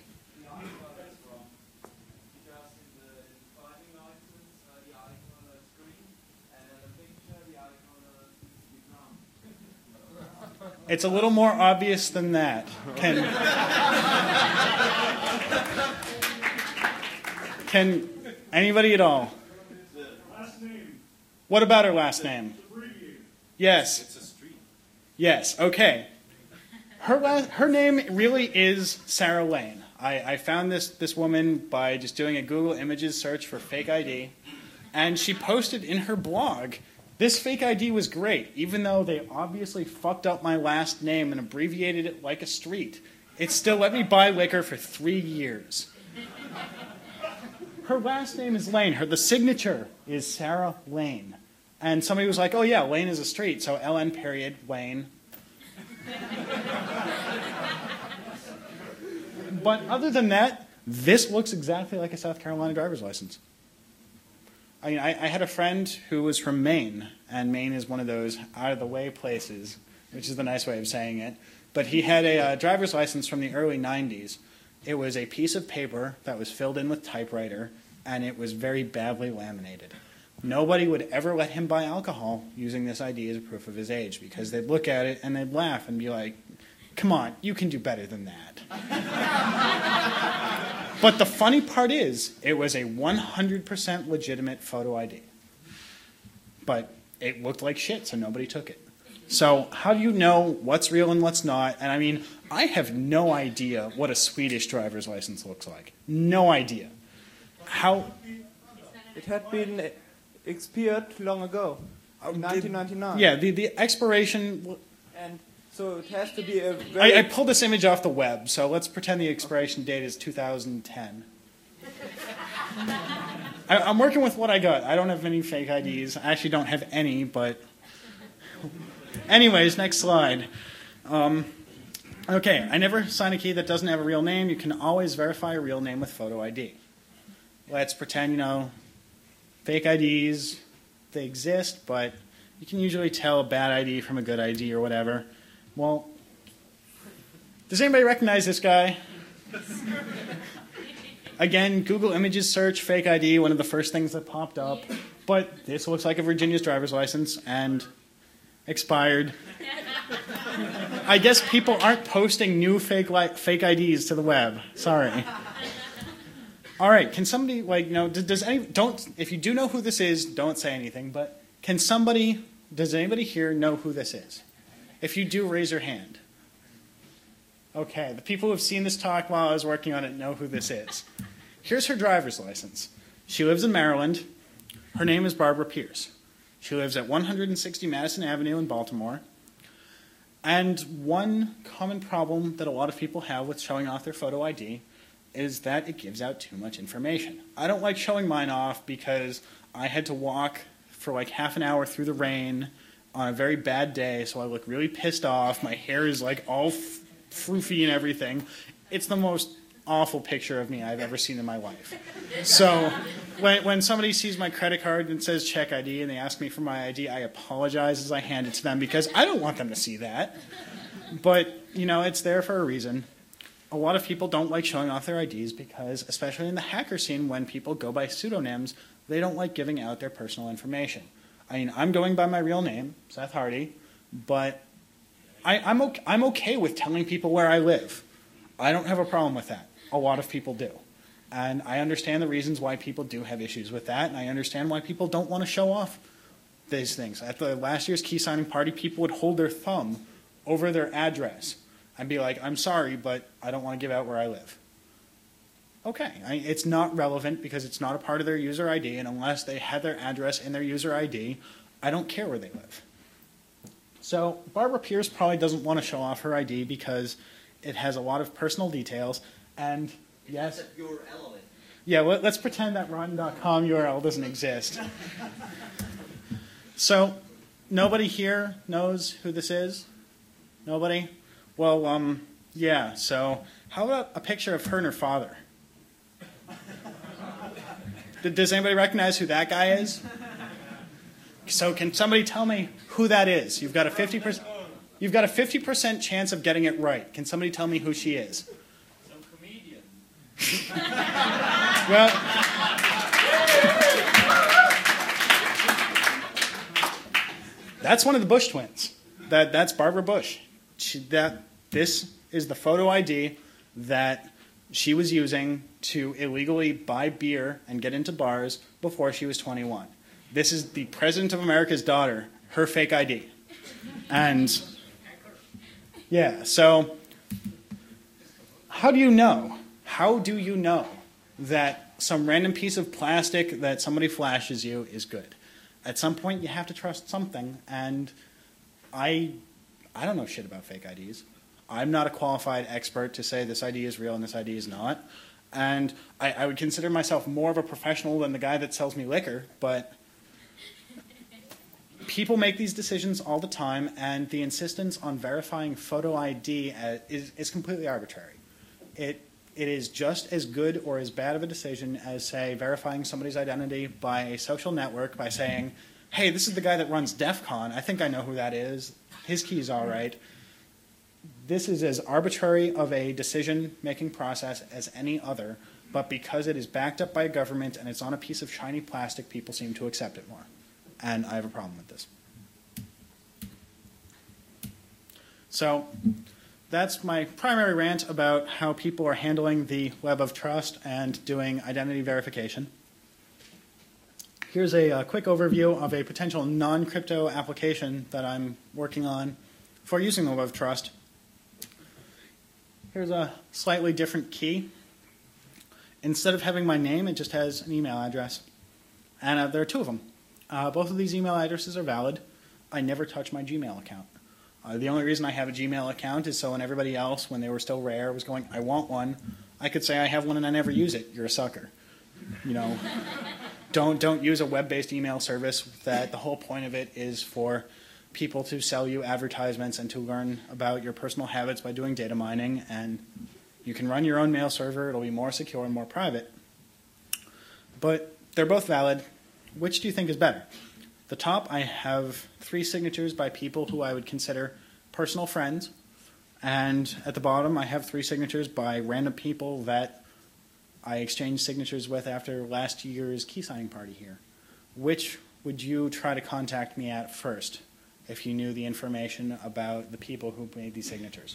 It's a little more obvious than that. Can anybody at all? What about her last name? Yes. It's a street. Yes, okay. Her name really is Sarah Lane. I found this woman by just doing a Google Images search for fake ID, and she posted in her blog, this fake ID was great, even though they obviously fucked up my last name and abbreviated it like a street. It still let me buy liquor for 3 years. Her last name is Lane. The signature is Sarah Lane. And somebody was like, oh yeah, Lane is a street, so LN period, Lane. But other than that, this looks exactly like a South Carolina driver's license. I mean, I had a friend who was from Maine, and Maine is one of those out-of-the-way places, which is the nice way of saying it. But he had a driver's license from the early 90s. It was a piece of paper that was filled in with typewriter, and it was very badly laminated. Nobody would ever let him buy alcohol using this ID as a proof of his age, because they'd look at it and they'd laugh and be like, come on, you can do better than that. But the funny part is, it was a 100% legitimate photo ID. But it looked like shit, so nobody took it. So how do you know what's real and what's not? And I mean, I have no idea what a Swedish driver's license looks like. No idea. How? It had been expired long ago, in 1999. Yeah, the expiration... And so it has to be a very... I pulled this image off the web, so let's pretend the expiration date is 2010. I'm working with what I got. I don't have any fake IDs. I actually don't have any, but... Anyways, next slide. Okay, I never sign a key that doesn't have a real name. You can always verify a real name with photo ID. Let's pretend, fake IDs, they exist, but you can usually tell a bad ID from a good ID or whatever. Well, does anybody recognize this guy? Again, Google Images search, fake ID, one of the first things that popped up. But this looks like a Virginia's driver's license and expired. I guess people aren't posting new fake IDs to the web. Sorry. All right, can somebody, if you do know who this is, don't say anything, but does anybody here know who this is? If you do, raise your hand. Okay, the people who have seen this talk while I was working on it know who this is. Here's her driver's license. She lives in Maryland. Her name is Barbara Pierce. She lives at 160 Madison Avenue in Baltimore. And one common problem that a lot of people have with showing off their photo ID is that it gives out too much information. I don't like showing mine off because I had to walk for like half an hour through the rain on a very bad day, so I look really pissed off. My hair is like all froofy and everything. It's the most awful picture of me I've ever seen in my life. So when somebody sees my credit card and says check ID and they ask me for my ID, I apologize as I hand it to them because I don't want them to see that. But, it's there for a reason. A lot of people don't like showing off their IDs because, especially in the hacker scene, when people go by pseudonyms, they don't like giving out their personal information. I mean, I'm going by my real name, Seth Hardy, but I'm okay with telling people where I live. I don't have a problem with that. A lot of people do. And I understand the reasons why people do have issues with that, and I understand why people don't want to show off these things. At the last year's key signing party, people would hold their thumb over their address and be like, I'm sorry, but I don't want to give out where I live. Okay, it's not relevant because it's not a part of their user ID, and unless they have their address in their user ID, I don't care where they live. So Barbara Pierce probably doesn't want to show off her ID because It has a lot of personal details, and yes. Your element. Yeah, let's pretend that rotten.com URL doesn't exist. So, nobody here knows who this is? Nobody? Well, yeah, so how about a picture of her and her father? Does anybody recognize who that guy is? So can somebody tell me who that is? You've got a 50% chance of getting it right. Can somebody tell me who she is? Some comedian. Well, that's one of the Bush twins. That's Barbara Bush. This is the photo ID that she was using to illegally buy beer and get into bars before she was 21. This is the President of America's daughter, her fake ID. And, yeah, so how do you know? How do you know that some random piece of plastic that somebody flashes you is good? At some point, you have to trust something, and I don't know shit about fake IDs. I'm not a qualified expert to say this ID is real and this ID is not. And I would consider myself more of a professional than the guy that sells me liquor, but people make these decisions all the time, and the insistence on verifying photo ID is completely arbitrary. It is just as good or as bad of a decision as, say, verifying somebody's identity by a social network by saying, hey, this is the guy that runs DEF CON. I think I know who that is. His key's all right. This is as arbitrary of a decision-making process as any other, but because it is backed up by a government and it's on a piece of shiny plastic, people seem to accept it more. And I have a problem with this. So that's my primary rant about how people are handling the web of trust and doing identity verification. Here's a quick overview of a potential non-crypto application that I'm working on for using the web of trust. Here's a slightly different key. Instead of having my name, it just has an email address. And there are two of them. Both of these email addresses are valid. I never touch my Gmail account. The only reason I have a Gmail account is so when everybody else, when they were still rare, was going, I want one, I could say I have one and I never use it. You're a sucker. You know, don't use a web-based email service that the whole point of it is for people to sell you advertisements and to learn about your personal habits by doing data mining. And you can run your own mail server. It'll be more secure and more private. But they're both valid. Which do you think is better? The top, I have 3 signatures by people who I would consider personal friends. And at the bottom, I have 3 signatures by random people that I exchanged signatures with after last year's key signing party here. Which would you try to contact me at first if you knew the information about the people who made these signatures?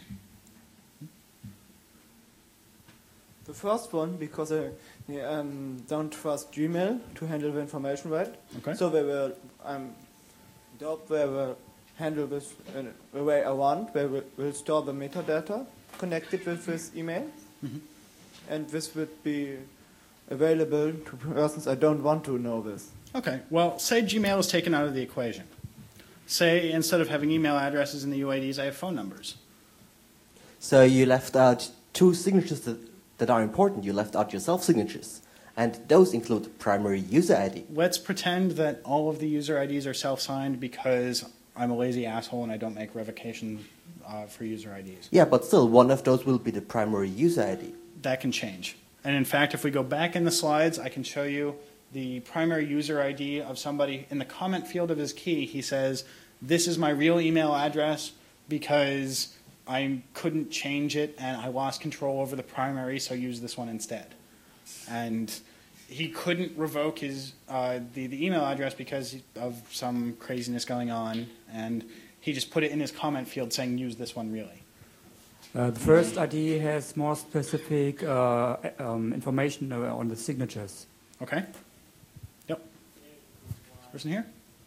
The first one, because I don't trust Gmail to handle the information right. Okay. So they will they will handle this in the way I want. They will store the metadata connected with this email. Mm-hmm. And this would be available to persons I don't want to know this. Okay. Well, say Gmail is taken out of the equation. Say instead of having email addresses in the UIDs, I have phone numbers. So you left out 2 signatures that are important. You left out your self-signatures. And those include primary user ID. Let's pretend that all of the user IDs are self-signed because I'm a lazy asshole and I don't make revocation for user IDs. Yeah, but still, one of those will be the primary user ID. That can change. And in fact, if we go back in the slides, I can show you the primary user ID of somebody. In the comment field of his key, he says, this is my real email address because I couldn't change it and I lost control over the primary, so use this one instead. And he couldn't revoke his the email address because of some craziness going on, and he just put it in his comment field saying, use this one really. The first ID has more specific information on the signatures. Okay. Yep. Person here?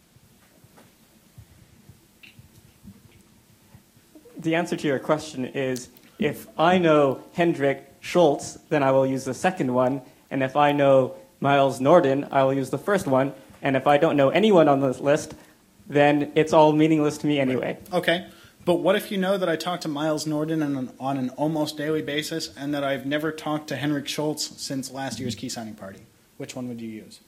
The answer to your question is, if I know Hendrik Schultz, then I will use the second one. And if I know Miles Norden, I will use the first one. And if I don't know anyone on this list, then it's all meaningless to me anyway. Okay. But what if you know that I talk to Miles Norden on an almost daily basis and that I've never talked to Henrik Schultz since last year's key signing party? Which one would you use?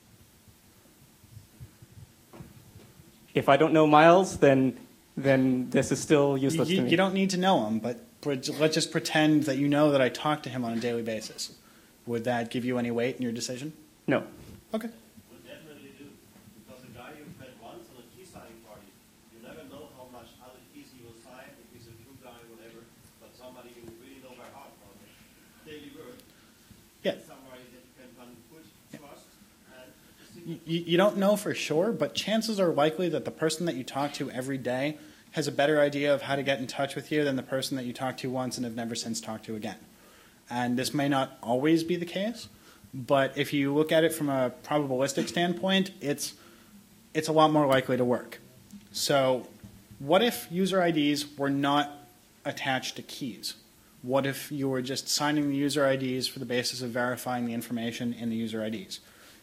If I don't know Miles, then this is still useless to me. You don't need to know him, but let's just pretend that you know that I talk to him on a daily basis. Would that give you any weight in your decision? No. Okay. Would definitely do. Because the guy you've met once on a key signing party, you never know how much other keys he will sign, if he's a true guy or whatever, but somebody you really know by heart from daily work. Yeah. Somebody that can put trust and You don't know for sure, but chances are likely that the person that you talk to every day has a better idea of how to get in touch with you than the person that you talk to once and have never since talked to again. And this may not always be the case, but if you look at it from a probabilistic standpoint, it's a lot more likely to work. So what if user IDs were not attached to keys? What if you were just signing the user IDs for the basis of verifying the information in the user IDs?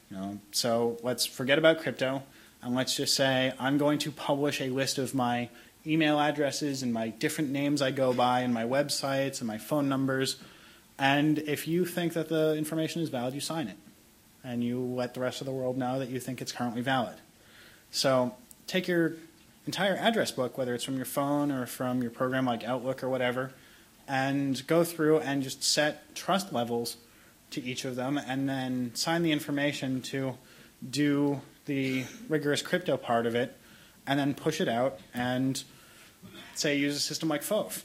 So let's forget about crypto, and let's just say I'm going to publish a list of my email addresses and my different names I go by and my websites and my phone numbers. And if you think that the information is valid, you sign it. And you let the rest of the world know that you think it's currently valid. So take your entire address book, whether it's from your phone or from your program like Outlook or whatever, and go through and just set trust levels to each of them, and then sign the information to do the rigorous crypto part of it, and then push it out and, say, use a system like Fove.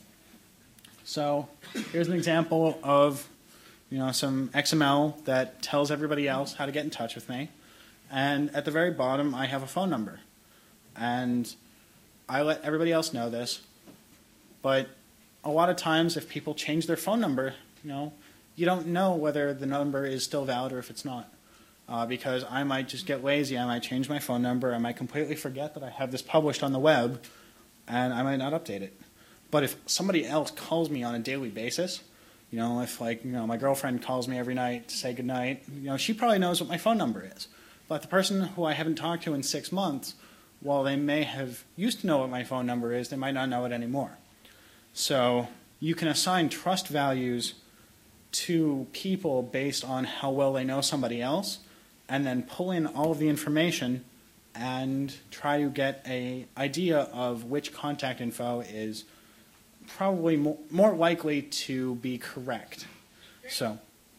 So here's an example of some XML that tells everybody else how to get in touch with me. And at the very bottom, I have a phone number. And I let everybody else know this. But a lot of times, if people change their phone number, you don't know whether the number is still valid or if it's not. Because I might just get lazy. I might change my phone number. I might completely forget that I have this published on the web, and I might not update it. But if somebody else calls me on a daily basis, if my girlfriend calls me every night to say goodnight, she probably knows what my phone number is. But the person who I haven't talked to in 6 months, while they may have used to know what my phone number is, they might not know it anymore. So you can assign trust values to people based on how well they know somebody else, and then pull in all of the information and try to get an idea of which contact info is probably more likely to be correct. So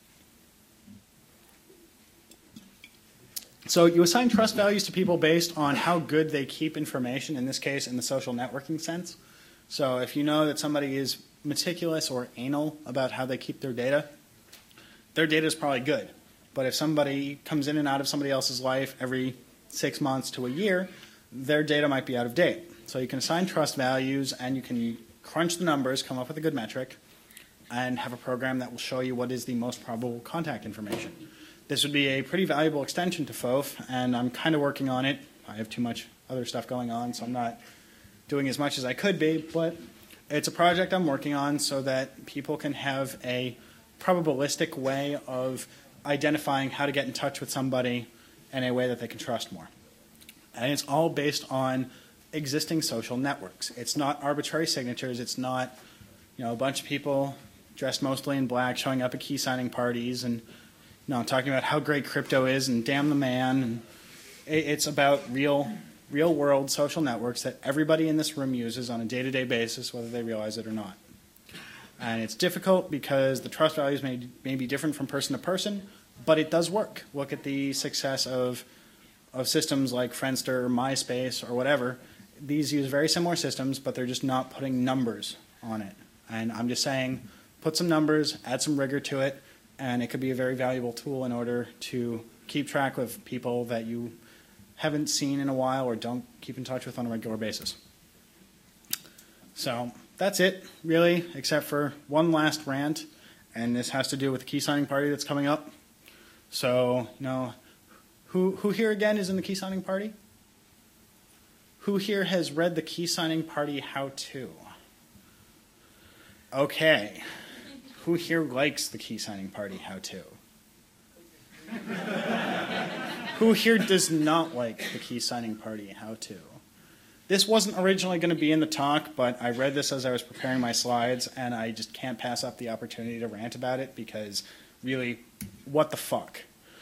you assign trust values to people based on how good they keep information, in this case in the social networking sense. So if you know that somebody is meticulous or anal about how they keep their data is probably good. But if somebody comes in and out of somebody else's life every 6 months to a year, their data might be out of date. So you can assign trust values, and you can crunch the numbers, come up with a good metric, and have a program that will show you what is the most probable contact information. This would be a pretty valuable extension to Fove, and I'm kind of working on it. I have too much other stuff going on, so I'm not doing as much as I could be, but it's a project I'm working on so that people can have a probabilistic way of identifying how to get in touch with somebody in a way that they can trust more. And it's all based on existing social networks. It's not arbitrary signatures. It's not a bunch of people dressed mostly in black showing up at key signing parties and talking about how great crypto is and damn the man. And it's about real world social networks that everybody in this room uses on a day-to-day basis, whether they realize it or not. And it's difficult because the trust values may be different from person to person, but it does work. Look at the success of systems like Friendster or MySpace or whatever. These use very similar systems, but they're just not putting numbers on it. And I'm just saying, put some numbers, add some rigor to it, and it could be a very valuable tool in order to keep track of people that you haven't seen in a while or don't keep in touch with on a regular basis. So that's it, really, except for one last rant, and this has to do with the key signing party that's coming up. So, who here again is in the key signing party? Who here has read the key signing party how-to? Okay. Who here likes the key signing party how-to? Who here does not like the key signing party how-to? This wasn't originally going to be in the talk, but I read this as I was preparing my slides, and I just can't pass up the opportunity to rant about it because, really, what the fuck?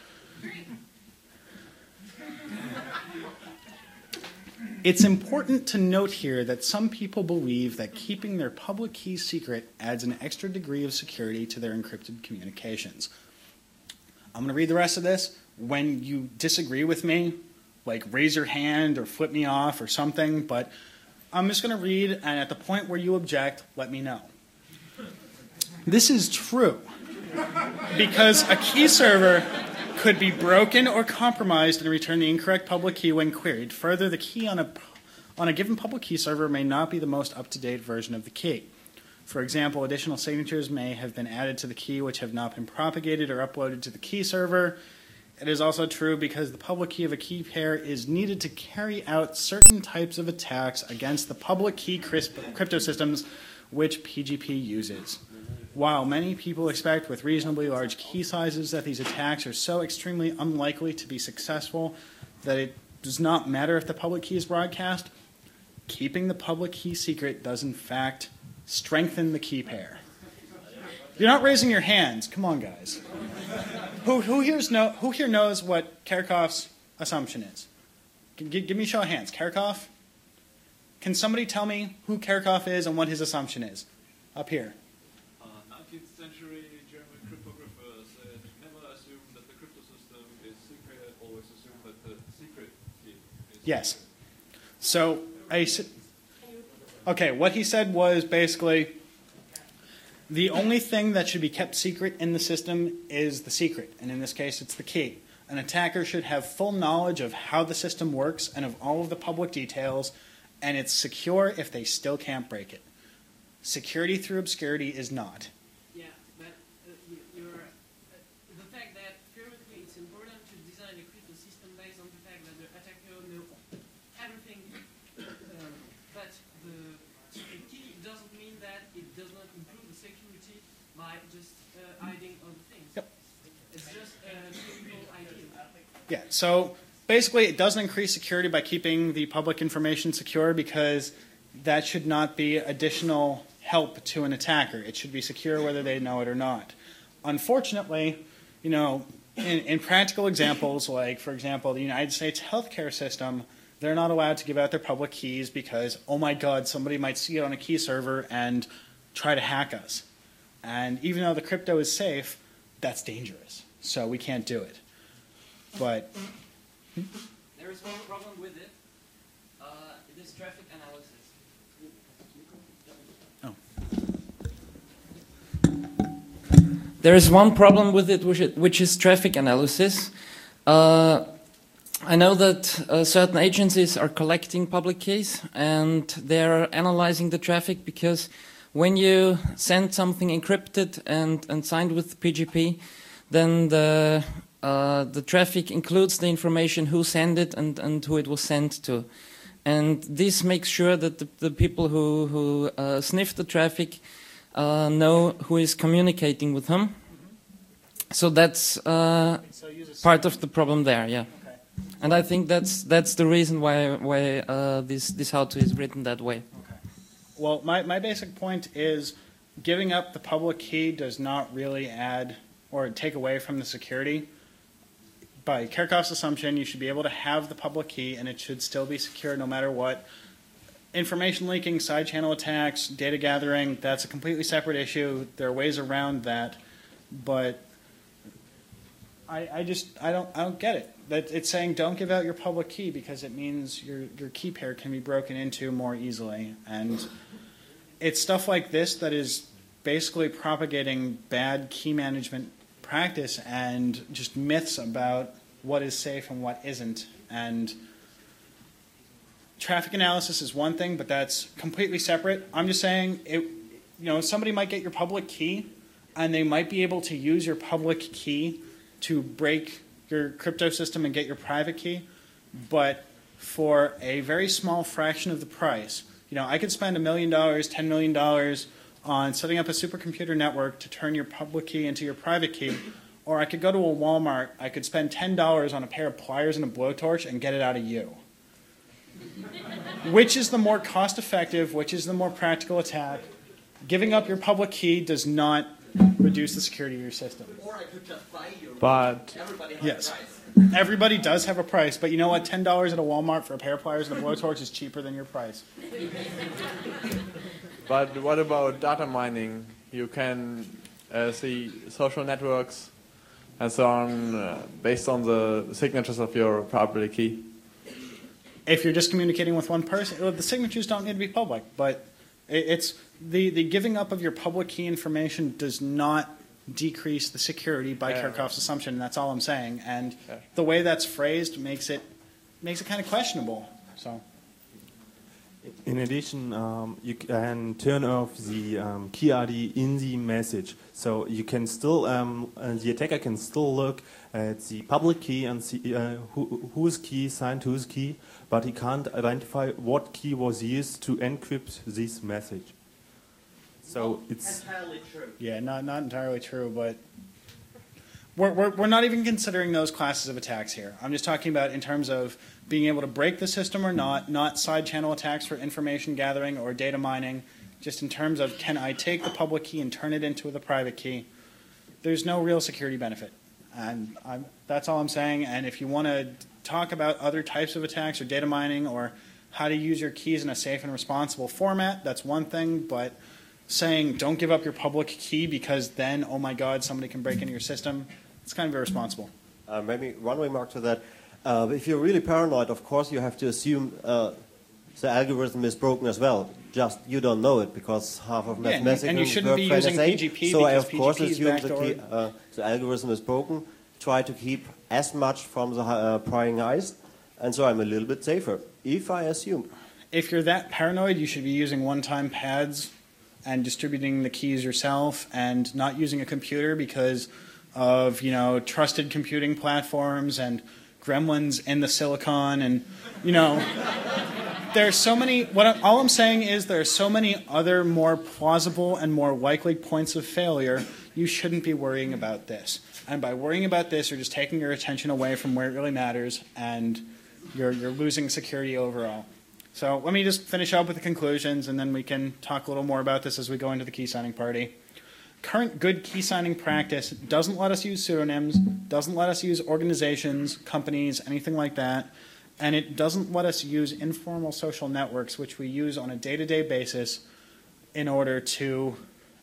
It's important to note here that some people believe that keeping their public key secret adds an extra degree of security to their encrypted communications. I'm going to read the rest of this. When you disagree with me, like raise your hand or flip me off or something, but I'm just going to read, and at the point where you object, let me know. This is true because a key server could be broken or compromised and return the incorrect public key when queried. Further, the key on a given public key server may not be the most up-to-date version of the key. For example, additional signatures may have been added to the key which have not been propagated or uploaded to the key server. It is also true because the public key of a key pair is needed to carry out certain types of attacks against the public key crypto systems which PGP uses. While many people expect with reasonably large key sizes that these attacks are so extremely unlikely to be successful that it does not matter if the public key is broadcast, keeping the public key secret does in fact strengthen the key pair. You're not raising your hands. Come on, guys. Who here knows what Kerckhoffs's assumption is? Give me a show of hands. Kerckhoff? Can somebody tell me who Kerckhoff is and what his assumption is? Up here. 19th century German cryptographers never assume that the crypto system is secret, always assume that the secret key is Yes. So, okay, what he said was basically the only thing that should be kept secret in the system is the secret, and in this case it's the key. An attacker should have full knowledge of how the system works and of all of the public details, and it's secure if they still can't break it. Security through obscurity is not. Yeah, but the fact that theoretically it's important to design a crypto system based on the fact that the attacker knows everything, but the secret key doesn't mean that it does not improve the security by just hiding other things. Yep. It's just a theoretical idea. Yeah, so basically it doesn't increase security by keeping the public information secure because that should not be additional help to an attacker. It should be secure whether they know it or not. Unfortunately, in practical examples, like, for example, the United States healthcare system, they're not allowed to give out their public keys because, oh my God, somebody might see it on a key server and try to hack us. And even though the crypto is safe, that's dangerous. So we can't do it. But There is one problem with it. It is traffic analysis. There is one problem with it, which is traffic analysis. I know that certain agencies are collecting public keys and they're analyzing the traffic because when you send something encrypted and signed with PGP, then the traffic includes the information who sent it and who it was sent to. And this makes sure that the people who sniff the traffic know who is communicating with them. So that's part of the problem there, yeah. Okay. And I think that's the reason why this how-to is written that way. Okay. Well, my basic point is giving up the public key does not really add or take away from the security. By Kerckhoffs's assumption, you should be able to have the public key and it should still be secure no matter what. Information leaking, side channel attacks, data gathering, that's a completely separate issue. There are ways around that, but I don't get it. That it's saying don't give out your public key because it means your key pair can be broken into more easily. And it's stuff like this that is basically propagating bad key management practice and just myths about what is safe and what isn't. And traffic analysis is one thing, but that's completely separate. I'm just saying, somebody might get your public key, and they might be able to use your public key to break your crypto system and get your private key, but for a very small fraction of the price. I could spend $1 million, $10 million on setting up a supercomputer network to turn your public key into your private key, or I could go to a Walmart, I could spend $10 on a pair of pliers and a blowtorch and get it out of you. which is the more cost-effective, which is the more practical attack. Giving up your public key does not reduce the security of your system. Or I could just buy your But everybody has Yes. a price. Everybody does have a price, but you know what? $10 at a Walmart for a pair of pliers and a blowtorch is cheaper than your price. But what about data mining? You can see social networks and so on based on the signatures of your public key. If you're just communicating with one person, well, the signatures don't need to be public, but it's the giving up of your public key information does not decrease the security by Kirchhoff's assumption, and that's all I'm saying. And the way that's phrased makes it kind of questionable. So. In addition, you can turn off the key ID in the message, so you can still the attacker can still look at the public key and see whose key signed whose key, but he can't identify what key was used to encrypt this message. So it's entirely true. Yeah, not entirely true, but we're not even considering those classes of attacks here. I'm just talking about in terms of being able to break the system or not side channel attacks for information gathering or data mining, just in terms of can I take the public key and turn it into the private key. There's no real security benefit. And that's all I'm saying. And if you want to talk about other types of attacks or data mining or how to use your keys in a safe and responsible format, that's one thing, but saying don't give up your public key because then, oh my God, somebody can break into your system, it's kind of irresponsible. Maybe one remark to that. If you're really paranoid, of course you have to assume the algorithm is broken as well. Just you don't know it because half of mathematics and you shouldn't be using PGP so I because of course PGP is assume backdoored. the algorithm is broken. Try to keep as much from the prying eyes, and so I'm a little bit safer if I assume. If you're that paranoid, you should be using one-time pads and distributing the keys yourself and not using a computer because of, trusted computing platforms and gremlins in the silicon and, there's so many, all I'm saying is there are so many other more plausible and more likely points of failure. You shouldn't be worrying about this. And by worrying about this, you're just taking your attention away from where it really matters and you're losing security overall. So let me just finish up with the conclusions, and then we can talk a little more about this as we go into the key signing party. Current good key signing practice doesn't let us use pseudonyms, doesn't let us use organizations, companies, anything like that, and it doesn't let us use informal social networks, which we use on a day-to-day basis in order to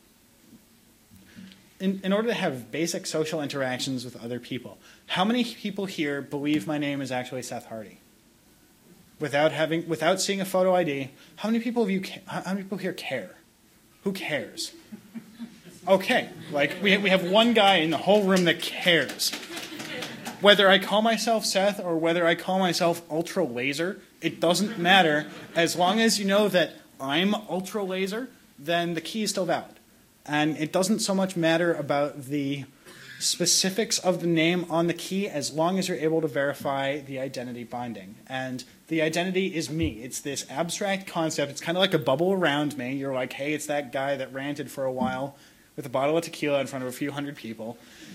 have basic social interactions with other people. How many people here believe my name is actually Seth Hardy? Without seeing a photo ID, how many people here care? Who cares? Okay, we have one guy in the whole room that cares. Whether I call myself Seth or whether I call myself Ultra Laser, it doesn't matter. As long as you know that I'm Ultra Laser, then the key is still valid. And it doesn't so much matter about the specifics of the name on the key as long as you're able to verify the identity binding. And the identity is me. It's this abstract concept. It's kind of like a bubble around me. You're like, hey, it's that guy that ranted for a while with a bottle of tequila in front of a few hundred people.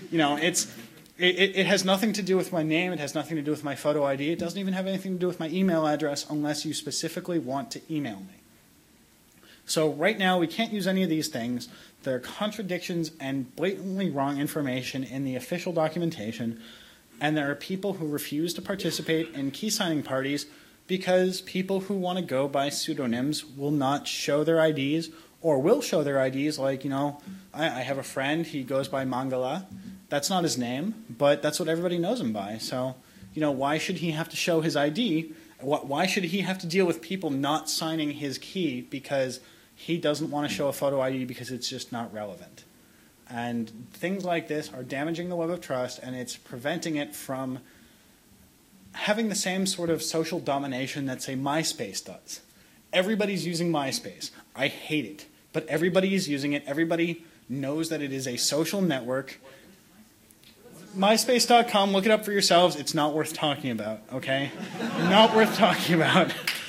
It has nothing to do with my name. It has nothing to do with my photo ID. It doesn't even have anything to do with my email address unless you specifically want to email me. So right now, we can't use any of these things. There are contradictions and blatantly wrong information in the official documentation, and there are people who refuse to participate in key signing parties because people who want to go by pseudonyms will not show their IDs or will show their IDs. Like, I have a friend, he goes by Mangala. That's not his name, but that's what everybody knows him by. So, why should he have to show his ID? Why should he have to deal with people not signing his key because he doesn't want to show a photo ID because it's just not relevant? And things like this are damaging the web of trust, and it's preventing it from having the same sort of social domination that, say, MySpace does. Everybody's using MySpace. I hate it, but everybody is using it. Everybody knows that it is a social network. MySpace.com, look it up for yourselves. It's not worth talking about, okay? Not worth talking about.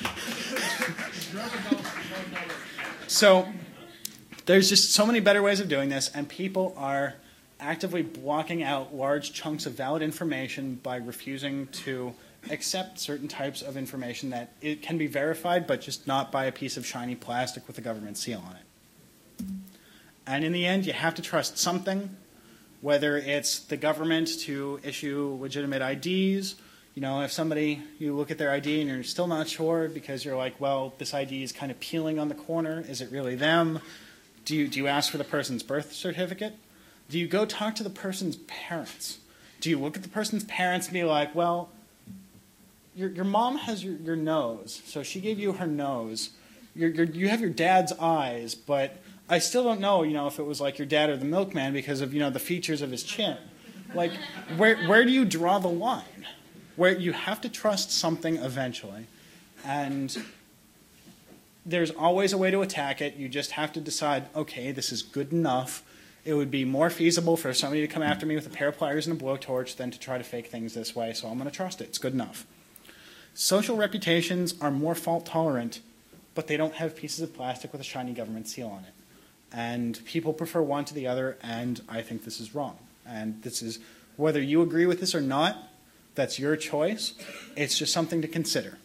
So there's just so many better ways of doing this, and people are actively blocking out large chunks of valid information by refusing to accept certain types of information that it can be verified, but just not by a piece of shiny plastic with a government seal on it. And in the end, you have to trust something, whether it's the government to issue legitimate IDs. You know, if you look at their ID and you're still not sure because you're like, well, this ID is kind of peeling on the corner. Is it really them? Do you ask for the person's birth certificate? Do you go talk to the person's parents? Do you look at the person's parents and be like, well, your mom has your nose, so she gave you her nose. You have your dad's eyes, but I still don't know, if it was like your dad or the milkman because of, the features of his chin. Like, where do you draw the line? Where you have to trust something eventually. And there's always a way to attack it. You just have to decide, okay, this is good enough. It would be more feasible for somebody to come after me with a pair of pliers and a blowtorch than to try to fake things this way, so I'm going to trust it. It's good enough. Social reputations are more fault-tolerant, but they don't have pieces of plastic with a shiny government seal on it. And people prefer one to the other, and I think this is wrong. And this is, whether you agree with this or not, that's your choice. It's just something to consider.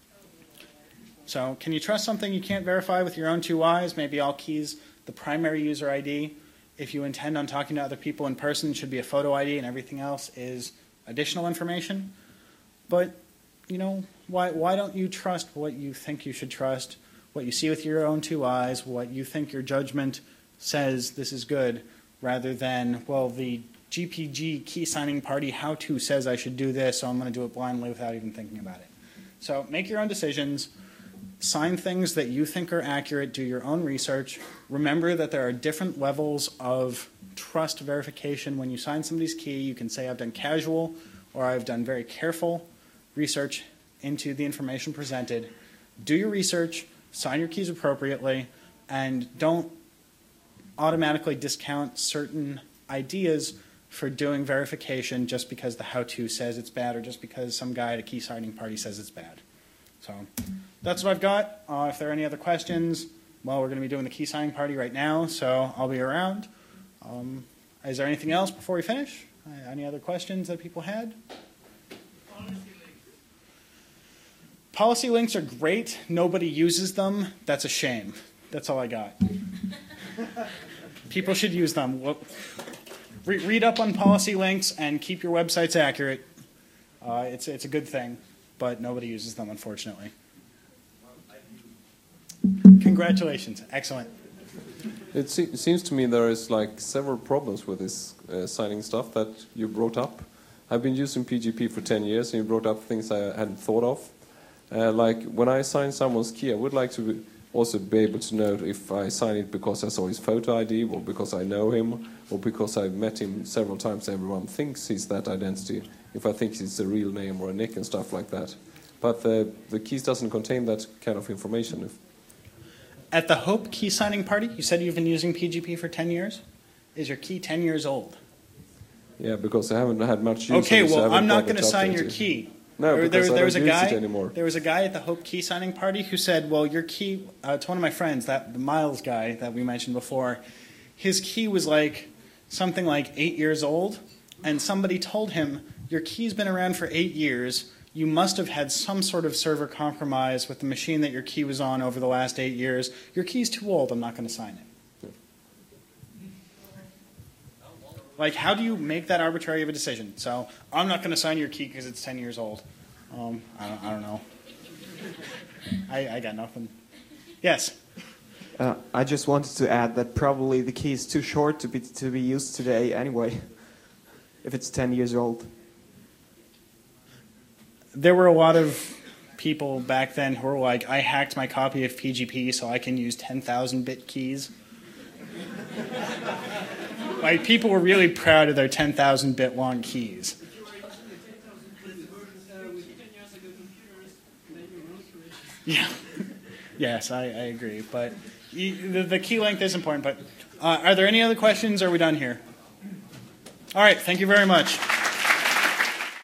So can you trust something you can't verify with your own two eyes? Maybe all keys, the primary user ID. If you intend on talking to other people in person, it should be a photo ID, and everything else is additional information. But, why don't you trust what you think you should trust, what you see with your own two eyes, what you think your judgment says this is good, rather than, well, the GPG key signing party how-to says I should do this, so I'm going to do it blindly without even thinking about it. So make your own decisions. Sign things that you think are accurate. Do your own research. Remember that there are different levels of trust verification. When you sign somebody's key, you can say I've done casual or I've done very careful research into the information presented. Do your research, sign your keys appropriately, and don't automatically discount certain ideas for doing verification just because the how-to says it's bad or just because some guy at a key signing party says it's bad. So that's what I've got. If there are any other questions, well, we're going to be doing the key signing party right now, so I'll be around. Is there anything else before we finish? Any other questions that people had? Policy links are great. Nobody uses them. That's a shame. That's all I got. People should use them. Read up on policy links and keep your websites accurate. It's a good thing, but nobody uses them, unfortunately. Congratulations. Excellent. It seems to me there is several problems with this signing stuff that you brought up. I've been using PGP for 10 years, and you brought up things I hadn't thought of. Like when I sign someone's key, I would like to also be able to know if I sign it because I saw his photo ID, or because I know him, or because I've met him several times. Everyone thinks he's that identity. If I think it's a real name or a nick and stuff like that. But the keys doesn't contain that kind of information. At the Hope key signing party, you said you've been using PGP for 10 years? Is your key 10 years old? Yeah, because I haven't had much use. Okay, well, I'm not going to sign your key. No, because I don't use it anymore. There was a guy at the Hope key signing party who said, well, your key, to one of my friends, the Miles guy that we mentioned before, his key was something like 8 years old, and somebody told him, your key's been around for 8 years, you must have had some sort of server compromise with the machine that your key was on over the last 8 years. Your key's too old, I'm not going to sign it. How do you make that arbitrary of a decision? So, I'm not going to sign your key because it's 10 years old. I don't know. I got nothing. Yes? I just wanted to add that probably the key is too short to be used today anyway, if it's 10 years old. There were a lot of people back then who were like, I hacked my copy of PGP so I can use 10,000-bit keys. People were really proud of their 10,000-bit long keys. Yeah. Yes, I agree. But the key length is important. But are there any other questions, or are we done here? All right. Thank you very much.